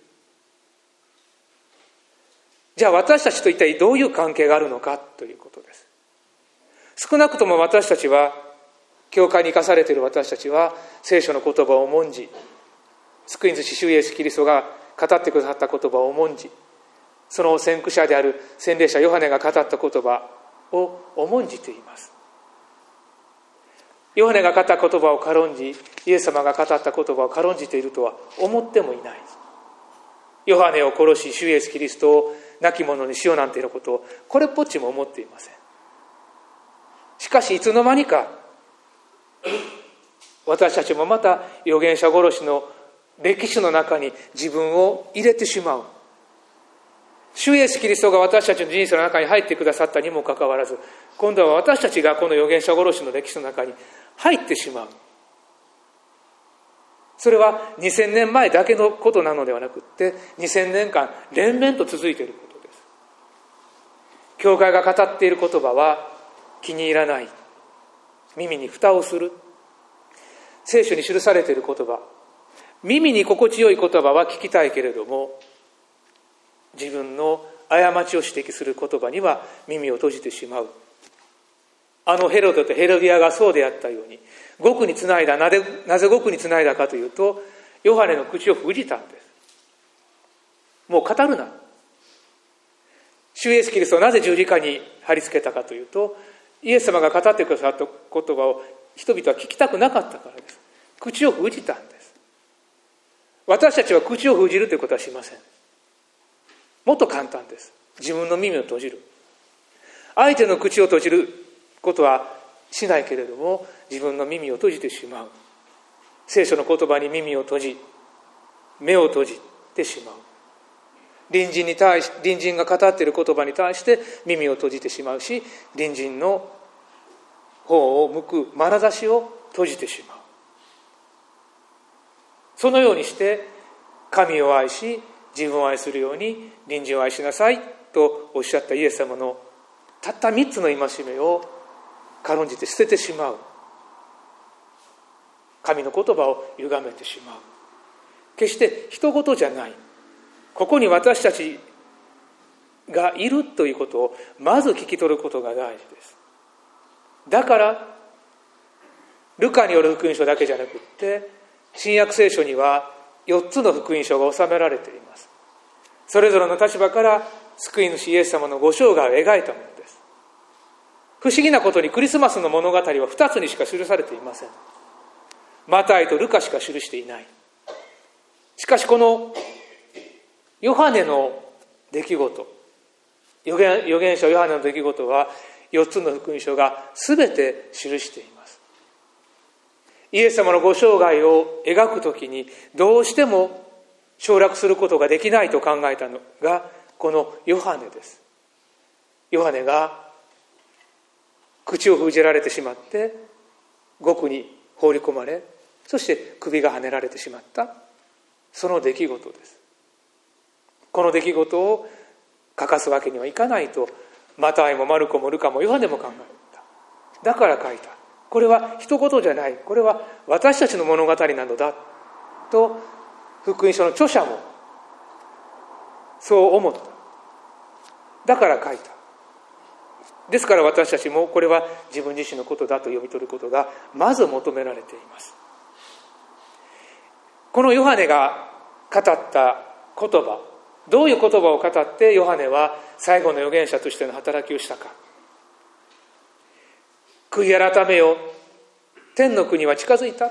Speaker 1: じゃあ私たちと一体どういう関係があるのかということです。少なくとも私たちは、教会に生かされている私たちは聖書の言葉を重んじ、救い主主イエスキリストが語ってくださった言葉を重んじ、その先駆者である洗礼者ヨハネが語った言葉を重んじています。ヨハネが語った言葉を軽んじ、イエス様が語った言葉を軽んじているとは思ってもいない。ヨハネを殺し主イエスキリストを亡き者にしようなんていうことをこれっぽっちも思っていません。しかしいつの間にか私たちもまた預言者殺しの歴史の中に自分を入れてしまう。主イエスキリストが私たちの人生の中に入ってくださったにもかかわらず、今度は私たちがこの預言者殺しの歴史の中に入ってしまう。それは2000年前だけのことなのではなくって、2000年間連綿と続いていることです。教会が語っている言葉は気に入らない、耳に蓋をする。聖書に記されている言葉、耳に心地よい言葉は聞きたいけれども、自分の過ちを指摘する言葉には耳を閉じてしまう。ヘロデとヘロディアがそうであったように、獄につないだ。なぜ獄につないだかというと、ヨハネの口を封じたんです。もう語るな。主イエスキリストをなぜ十字架に貼り付けたかというと、イエス様が語ってくださった言葉を人々は聞きたくなかったからです。口を封じたんです。私たちは口を封じるということはしません。もっと簡単です。自分の耳を閉じる。相手の口を閉じることはしないけれども、自分の耳を閉じてしまう。聖書の言葉に耳を閉じ、目を閉じてしまう。隣人が語っている言葉に対して耳を閉じてしまうし、隣人の方を向く眼差しを閉じてしまう。そのようにして神を愛し、自分を愛するように隣人を愛しなさいとおっしゃったイエス様のたった3つの戒めを軽んじて捨ててしまう。神の言葉を歪めてしまう。決して人事じゃない。ここに私たちがいるということをまず聞き取ることが大事です。 だからルカによる福音書だけじゃなくって新約聖書には4つの福音書が収められています。それぞれの立場から救い主イエス様のご生涯を描いたものです。不思議なことにクリスマスの物語は2つにしか記されていません。マタイとルカしか記していない。しかしこのヨハネの出来事、預言者ヨハネの出来事は4つの福音書が全て記しています。イエス様のご生涯を描くときにどうしても省略することができないと考えたのがこのヨハネです。ヨハネが口を封じられてしまって獄に放り込まれ、そして首がはねられてしまったその出来事です。この出来事を書かすわけにはいかないとマタイもマルコもルカもヨハネも考えた。だから書いた。これは一言じゃない、これは私たちの物語なのだと福音書の著者もそう思った。だから書いた。ですから私たちもこれは自分自身のことだと読み取ることがまず求められています。このヨハネが語った言葉、どういう言葉を語ってヨハネは最後の預言者としての働きをしたか。悔い改めよ、天の国は近づいた。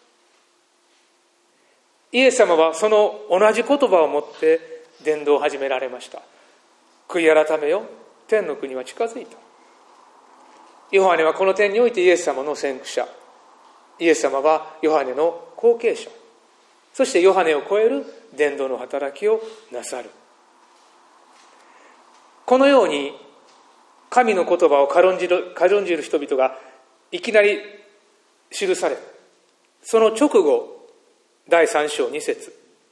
Speaker 1: イエス様はその同じ言葉を持って伝道を始められました。悔い改めよ、天の国は近づいた。ヨハネはこの点においてイエス様の先駆者、イエス様はヨハネの後継者、そしてヨハネを超える伝道の働きをなさる。このように神の言葉を軽んじる人々がいきなり記され、その直後第3章2節、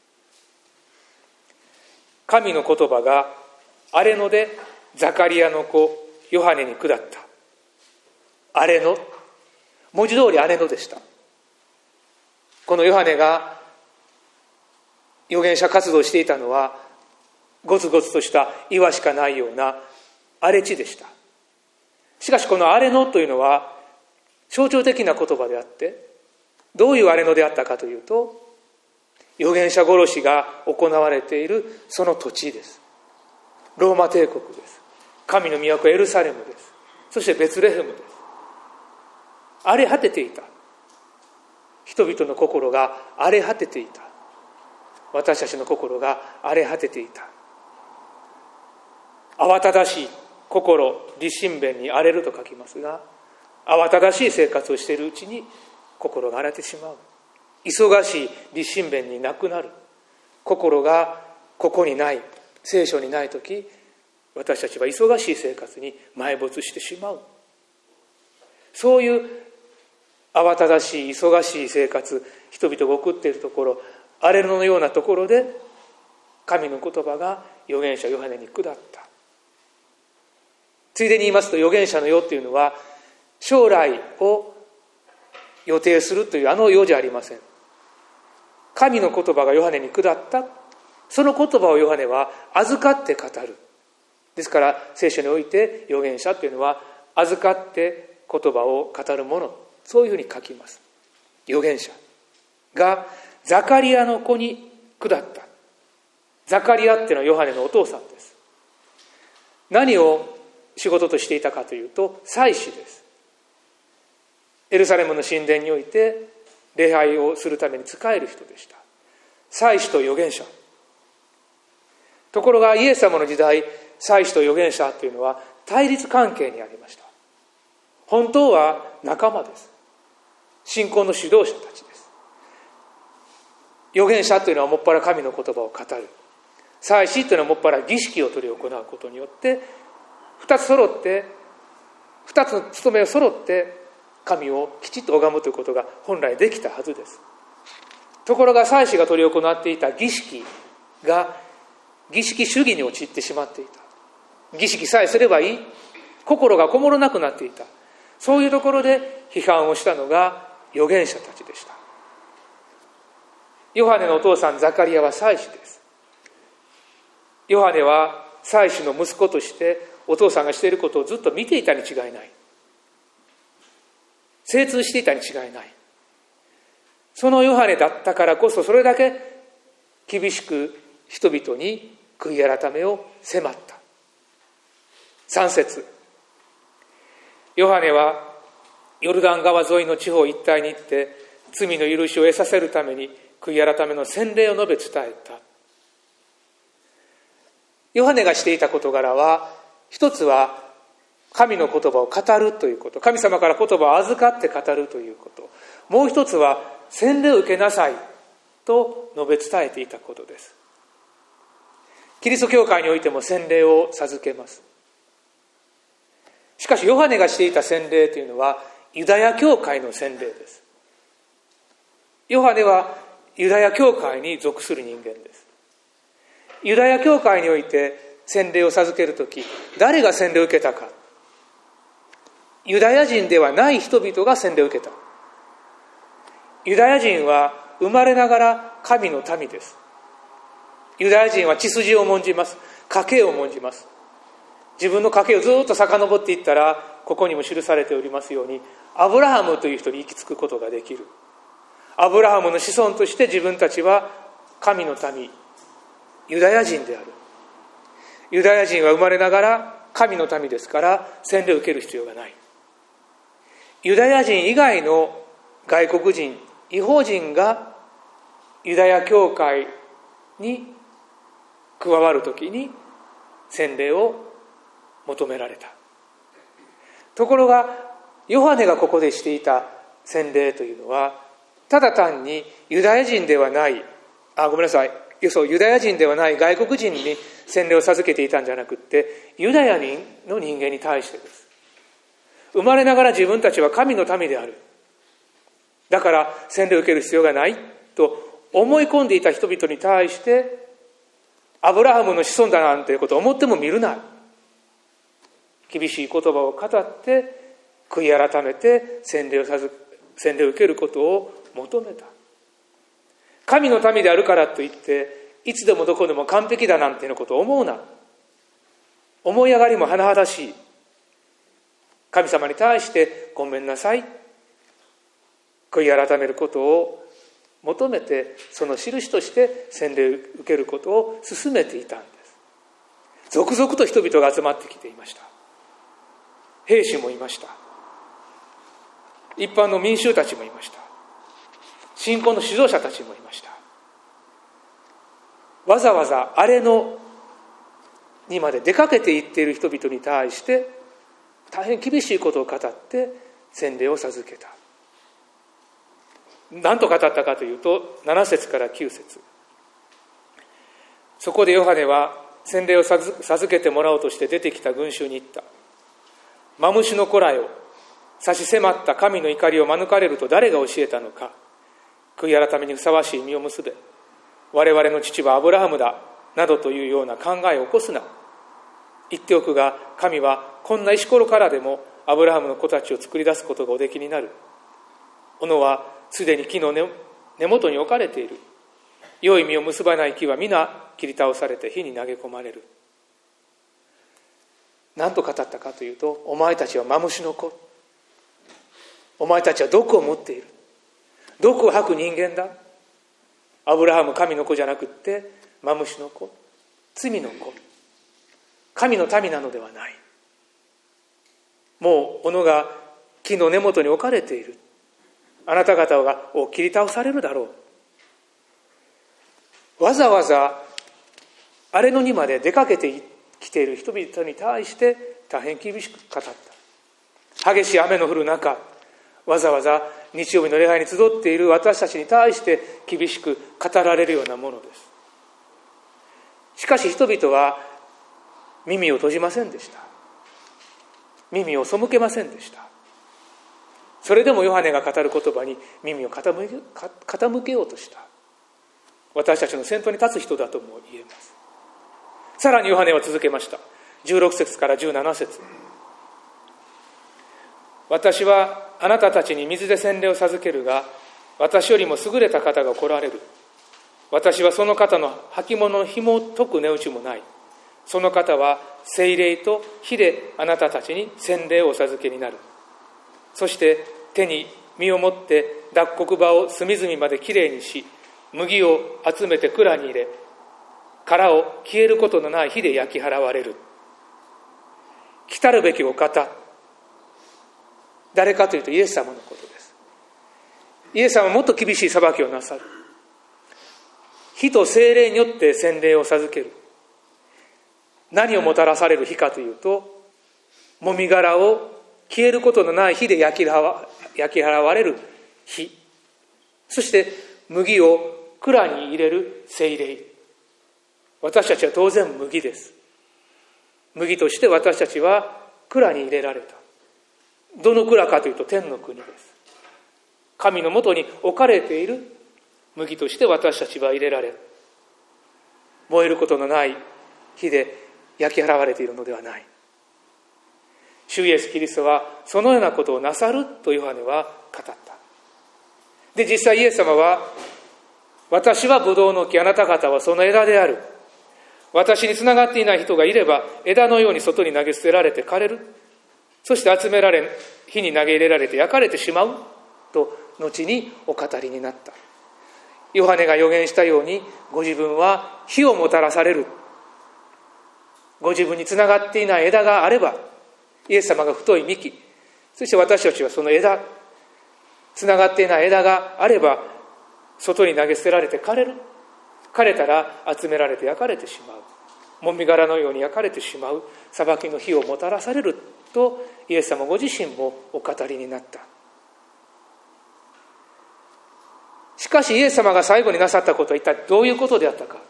Speaker 1: 神の言葉が荒れ野でザカリアの子ヨハネに下った。荒れ野、文字通り荒れ野でした。このヨハネが預言者活動をしていたのはゴツゴツとした岩しかないような荒れ地でした。しかしこの荒れ野というのは象徴的な言葉であって、どういう荒れ野であったかというと、預言者殺しが行われているその土地です。ローマ帝国です。神の都エルサレムです。そしてベツレヘムです。荒れ果てていた。人々の心が荒れ果てていた。私たちの心が荒れ果てていた。慌ただしい心、立身弁に荒れると書きますが、慌ただしい生活をしているうちに心が荒れてしまう。忙しい立身弁になくなる。心がここにない、聖書にないとき、私たちは忙しい生活に埋没してしまう。そういう慌ただしい忙しい生活、人々が送っているところ、荒れ野のようなところで神の言葉が預言者ヨハネに下った。ついでに言いますと、預言者の世というのは将来を予定するというあの世じゃありません。神の言葉がヨハネに下った。その言葉をヨハネは預かって語る。ですから聖書において預言者というのは預かって言葉を語るもの、そういうふうに書きます。預言者がザカリアの子に下った。ザカリアっていうのはヨハネのお父さんです。何を仕事としていたかというと祭司です。エルサレムの神殿において礼拝をするために仕える人でした。祭司と預言者。ところがイエス様の時代、祭司と預言者というのは対立関係にありました。本当は仲間です。信仰の指導者たちです。預言者というのはもっぱら神の言葉を語る。祭司というのはもっぱら儀式を執り行うことによって二つの務めを揃って神をきちっと拝むということが本来できたはずです。ところが祭司が執り行っていた儀式が儀式主義に陥ってしまっていた。儀式さえすればいい、心がこもらなくなっていた。そういうところで批判をしたのが預言者たちでした。ヨハネのお父さんザカリアは祭司です。ヨハネは祭司の息子としてお父さんがしていることをずっと見ていたに違いない。 精通していたに違いない。そのヨハネだったからこそ、それだけ厳しく人々に悔い改めを迫った。3節、ヨハネはヨルダン川沿いの地方一帯に行って罪の許しを得させるために悔い改めの洗礼を述べ伝えた。ヨハネがしていた事柄は、一つは神の言葉を語るということ、神様から言葉を預かって語るということ、もう一つは洗礼を受けなさいと述べ伝えていたことです。キリスト教会においても洗礼を授けます。しかしヨハネがしていた洗礼というのはユダヤ教会の洗礼です。ヨハネはユダヤ教会に属する人間です。ユダヤ教会において洗礼を授けるとき、誰が洗礼を受けたか。ユダヤ人ではない人々が洗礼を受けた。ユダヤ人は生まれながら神の民です。ユダヤ人は血筋を重んじます。家系を重んじます。自分の家系をずっと遡っていったら、ここにも記されておりますように、アブラハムという人に行き着くことができる。アブラハムの子孫として自分たちは神の民、ユダヤ人である。ユダヤ人は生まれながら神の民ですから、洗礼を受ける必要がない。ユダヤ人以外の外国人、異邦人がユダヤ教会に加わるときに洗礼を求められた。ところがヨハネがここでしていた洗礼というのは、ただ単にユダヤ人ではない、ユダヤ人ではない外国人に洗礼を授けていたんじゃなくって、ユダヤ人の人間に対してです。生まれながら自分たちは神の民である。だから洗礼を受ける必要がないと思い込んでいた人々に対して、アブラハムの子孫だなんていうことを思ってもみるな。厳しい言葉を語って悔い改めて洗礼を受けることを求めた。神の民であるからといっていつでもどこでも完璧だなんていうことを思うな。思い上がりも甚だしい。神様に対してごめんなさい、悔い改めることを求めて、その印として洗礼を受けることを進めていたんです。続々と人々が集まってきていました。兵士もいました。一般の民衆たちもいました。信仰の指導者たちもいました。わざわざ荒れ野にまで出かけていっている人々に対して大変厳しいことを語って洗礼を授けた。何と語ったかというと、7節から9節。そこでヨハネは洗礼を授けてもらおうとして出てきた群衆に言った。マムシの子らよ、差し迫った神の怒りを免れると誰が教えたのか。悔い改めにふさわしい実を結べ。我々の父はアブラハムだなどというような考えを起こすな。言っておくが、神はこんな石ころからでもアブラハムの子たちを作り出すことがおできになる。斧はすでに木の根元に置かれている。良い実を結ばない木は皆切り倒されて火に投げ込まれる。何と語ったかというと、お前たちはマムシの子。お前たちは毒を持っている。毒を吐く人間だ。アブラハム神の子じゃなくってマムシの子、罪の子、神の民なのではない。もう斧が木の根元に置かれている。あなた方が切り倒されるだろう。わざわざ荒れ野にまで出かけてきている人々に対して大変厳しく語った。激しい雨の降る中、わざわざ日曜日の礼拝に集っている私たちに対して厳しく語られるようなものです。しかし人々は耳を閉じませんでした。耳を背けませんでした。それでもヨハネが語る言葉に耳を傾けようとした。私たちの先頭に立つ人だとも言えます。さらにヨハネは続けました。16節から17節。私はあなたたちに水で洗礼を授けるが、私よりも優れた方が来られる。私はその方の履物の紐を解く値打ちもない。その方は聖霊と火であなたたちに洗礼をお授けになる。そして手に身を持って脱穀場を隅々まできれいにし、麦を集めて蔵に入れ、殻を消えることのない火で焼き払われる。来たるべきお方、誰かというとイエス様のことです。イエス様はもっと厳しい裁きをなさる。火と聖霊によって洗礼を授ける。何をもたらされる火かというと、もみ殻を消えることのない火で焼き払われる火、そして麦を蔵に入れる聖霊。私たちは当然麦です。麦として私たちは蔵に入れられた。どの蔵かというと天の国です。神のもとに置かれている麦として私たちは入れられ、燃えることのない火で焼き払われているのではない。主イエスキリストはそのようなことをなさるとヨハネは語った。で、実際イエス様は、私はブドウの木、あなた方はその枝である。私につながっていない人がいれば枝のように外に投げ捨てられて枯れる。そして集められ、火に投げ入れられて焼かれてしまうと後にお語りになった。ヨハネが予言したように、ご自分は火をもたらされる。ご自分につながっていない枝があれば、イエス様が太い幹、そして私たちはその枝、つながっていない枝があれば外に投げ捨てられて枯れる。枯れたら集められて焼かれてしまう。もみ殻のように焼かれてしまう裁きの火をもたらされるとイエス様ご自身もお語りになった。しかしイエス様が最後になさったことは一体どういうことであったか。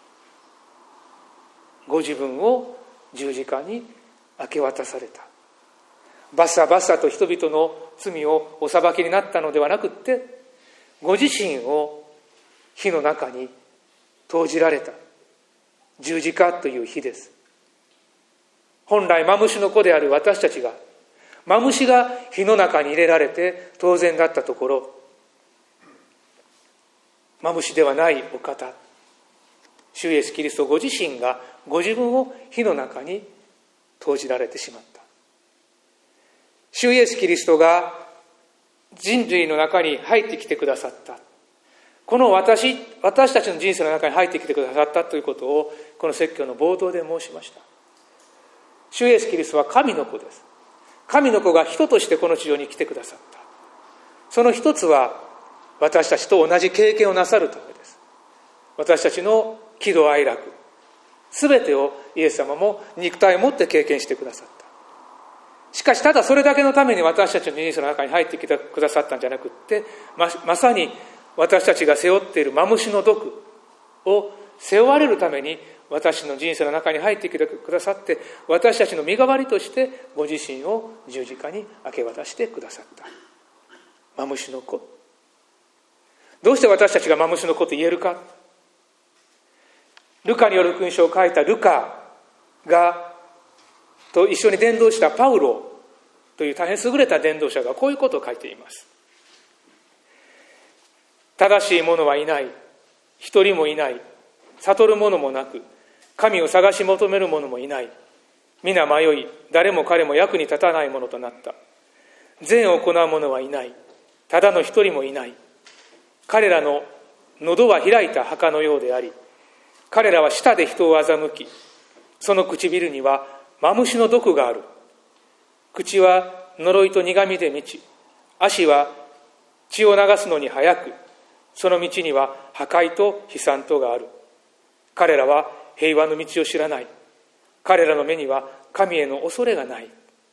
Speaker 1: ご自分を十字架に明け渡された。バッサバッサと人々の罪をお裁きになったのではなくって、ご自身を火の中に投じられた十字架という火です。本来マムシの子である私たちが、マムシが火の中に入れられて当然だったところ、マムシではないお方、主イエスキリストご自身がご自分を火の中に投じられてしまった。主イエスキリストが人類の中に入ってきてくださった。この私たちの人生の中に入ってきてくださったということをこの説教の冒頭で申しました。主イエスキリストは神の子です。神の子が人としてこの地上に来てくださった。その一つは私たちと同じ経験をなさるためです。私たちの喜怒哀楽、すべてをイエス様も肉体を持って経験してくださった。しかしただそれだけのために私たちの人生の中に入ってきてくださったんじゃなくって、まさに私たちが背負っているマムシの毒を背負われるために私の人生の中に入ってきてくださって、私たちの身代わりとしてご自身を十字架に明け渡してくださった。マムシの子。どうして私たちがマムシの子と言えるか。ルカによる勲章を書いたルカがと一緒に伝道したパウロという大変優れた伝道者がこういうことを書いています。正しい者はいない、一人もいない、悟る者もなく、神を探し求める者もいない。皆迷い、誰も彼も役に立たないものとなった。善を行う者はいない、ただの一人もいない。彼らの喉は開いた墓のようであり、彼らは舌で人を欺き、その唇にはマムシの毒がある。口は呪いと苦みで満ち、足は血を流すのに早く、その道には破壊と悲惨とがある。彼らは平和の道を知らない。彼らの目には神への恐れがない。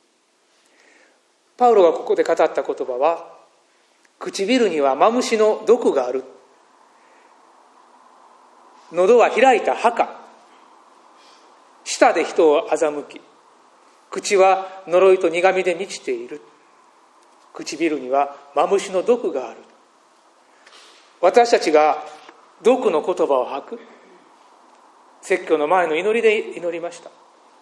Speaker 1: パウロがここで語った言葉は、唇にはマムシの毒がある。喉は開いた墓。舌で人を欺き、口は呪いと苦みで満ちている。唇にはマムシの毒がある。私たちが毒の言葉を吐く。説教の前の祈りで祈りました。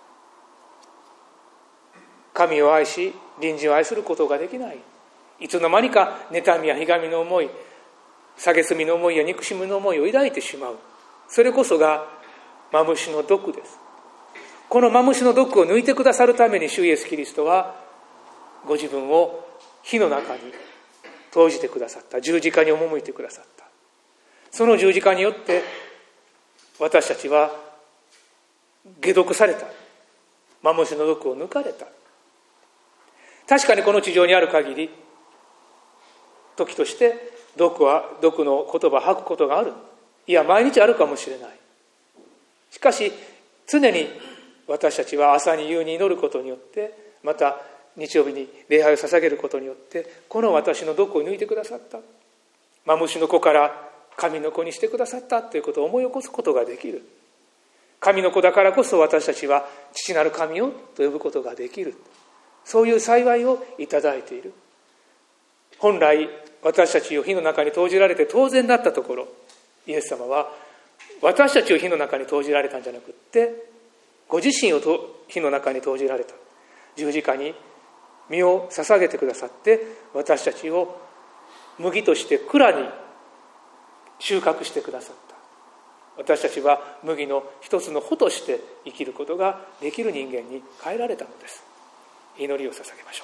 Speaker 1: 神を愛し、隣人を愛することができない。いつの間にか妬みやひがみの思い、蔑みの思いや憎しみの思いを抱いてしまう。それこそがマムシの毒です。このマムシの毒を抜いてくださるために主イエスキリストはご自分を火の中に投じてくださった。十字架に赴いてくださった。その十字架によって私たちは解毒された。マモシの毒を抜かれた。確かにこの地上にある限り、時として毒の言葉を吐くことがある。いや、毎日あるかもしれない。しかし常に私たちは朝に夕に祈ることによって、また日曜日に礼拝を捧げることによって、この私の毒を抜いてくださった。マムシの子から神の子にしてくださったということを思い起こすことができる。神の子だからこそ私たちは父なる神をと呼ぶことができる。そういう幸いをいただいている。本来私たちを火の中に投じられて当然だったところ、イエス様は私たちを火の中に投じられたんじゃなくって、ご自身を火の中に投じられた。十字架に身を捧げてくださって、私たちを麦として蔵に収穫してくださった。私たちは麦の一つの穂として生きることができる人間に変えられたのです。祈りを捧げましょう。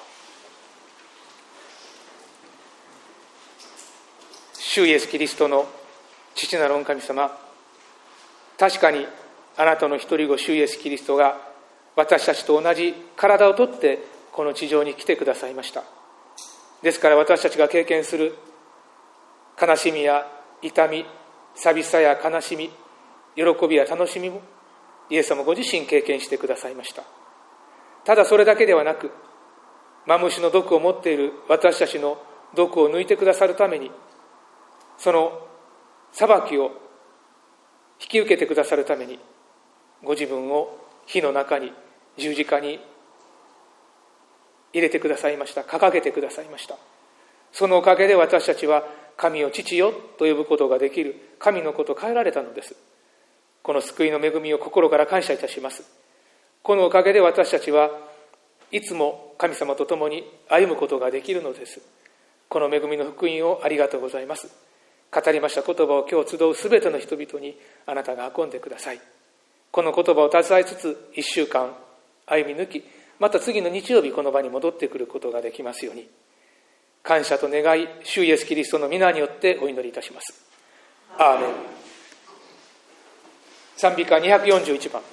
Speaker 1: 主イエスキリストの父なる御神様、確かにあなたの一人子主イエスキリストが私たちと同じ体をとってこの地上に来てくださいました。ですから私たちが経験する悲しみや痛み、寂しさや悲しみ、喜びや楽しみもイエス様ご自身経験してくださいました。ただそれだけではなく、マムシの毒を持っている私たちの毒を抜いてくださるために、その裁きを引き受けてくださるために、ご自分を火の中に十字架に入れてくださいました。掲げてくださいました。そのおかげで私たちは神を父よと呼ぶことができる神の子と変えられたのです。この救いの恵みを心から感謝いたします。このおかげで私たちはいつも神様と共に歩むことができるのです。この恵みの福音をありがとうございます。語りました言葉を今日集うすべての人々にあなたが運んでください。この言葉を携えつつ1週間歩み抜き、また次の日曜日この場に戻ってくることができますように、感謝と願い、主イエスキリストの皆によってお祈りいたします。アーメン。賛美歌241番。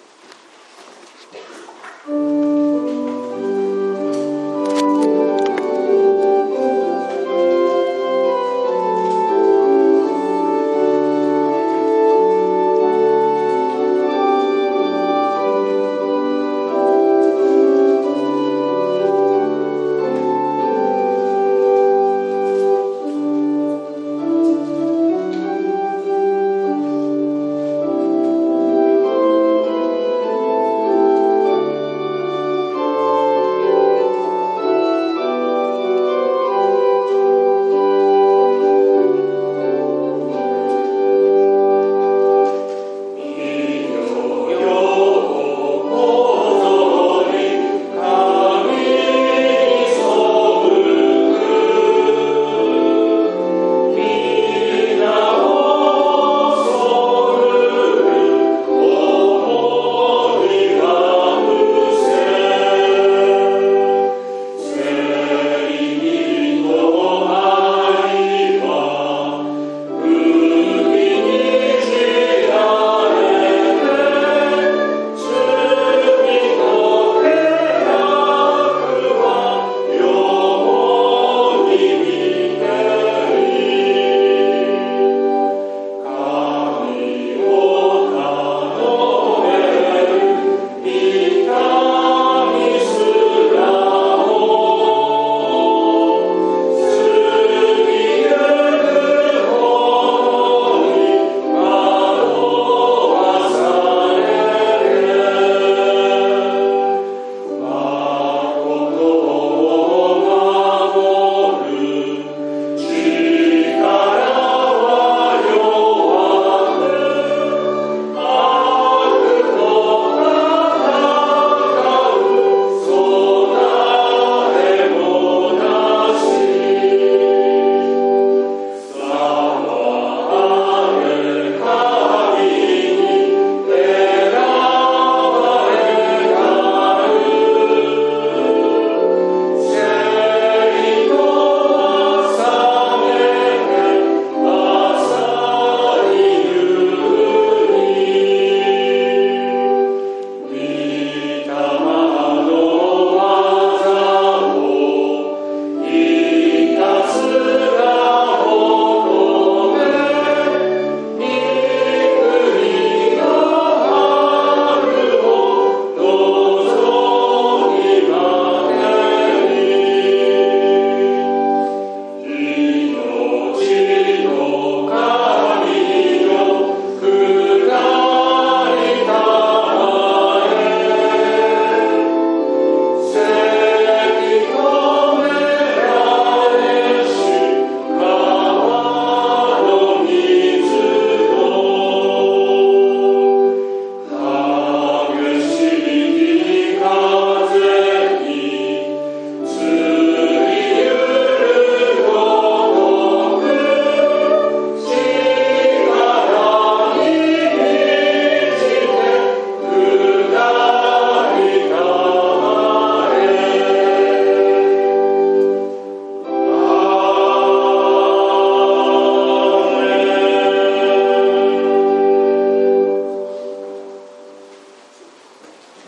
Speaker 3: 「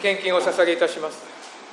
Speaker 1: 献金を捧げいたします。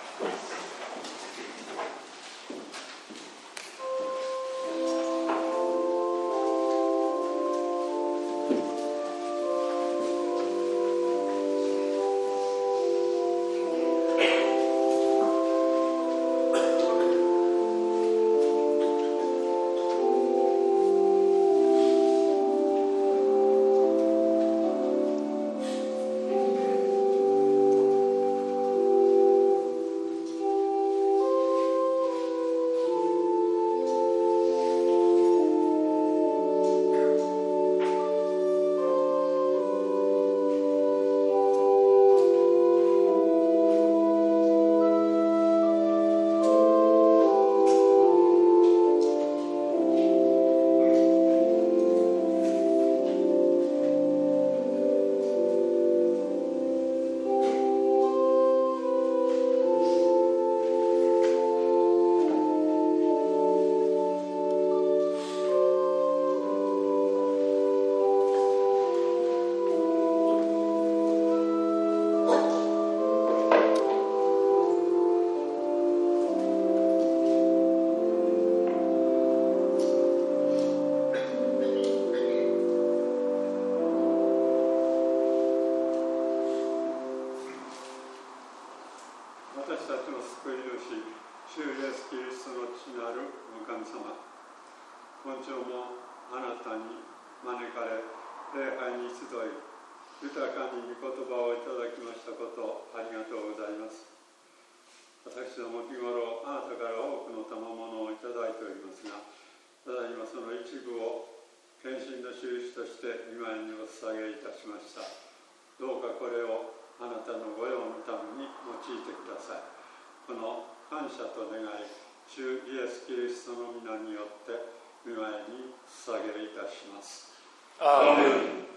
Speaker 3: 私たちの救い主、主イエス・キリストの父なるお神様、今朝もあなたに招かれ、礼拝に集い、豊かに御言葉をいただきましたこと、ありがとうございます。私ども日頃、あなたから多くの賜物をいただいておりますが、ただいまその一部を献身の印として御前にお捧げいたしました。どうかこれをあなたの御用のために用いてください。この感謝と願い、主イエス・キリストの皆によって御前に捧げいたします。
Speaker 1: アーメン。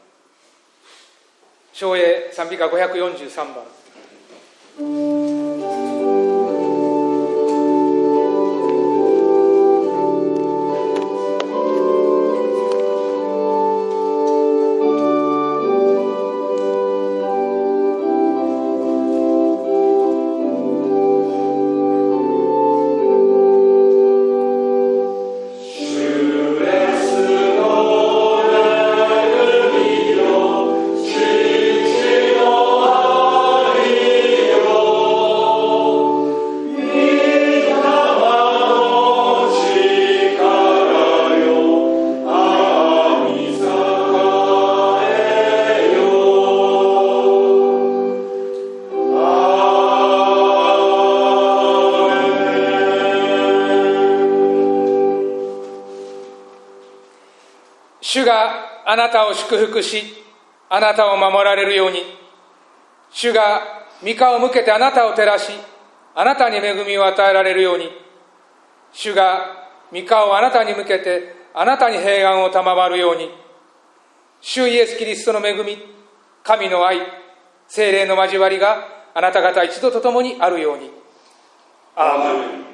Speaker 1: 唱詠賛美歌543番。主があなたを祝福し、あなたを守られるように。主が御顔を向けてあなたを照らし、あなたに恵みを与えられるように。主が御顔をあなたに向けてあなたに平安を賜るように。主イエス・キリストの恵み、神の愛、聖霊の交わりがあなた方一同と共にあるように。アーメン。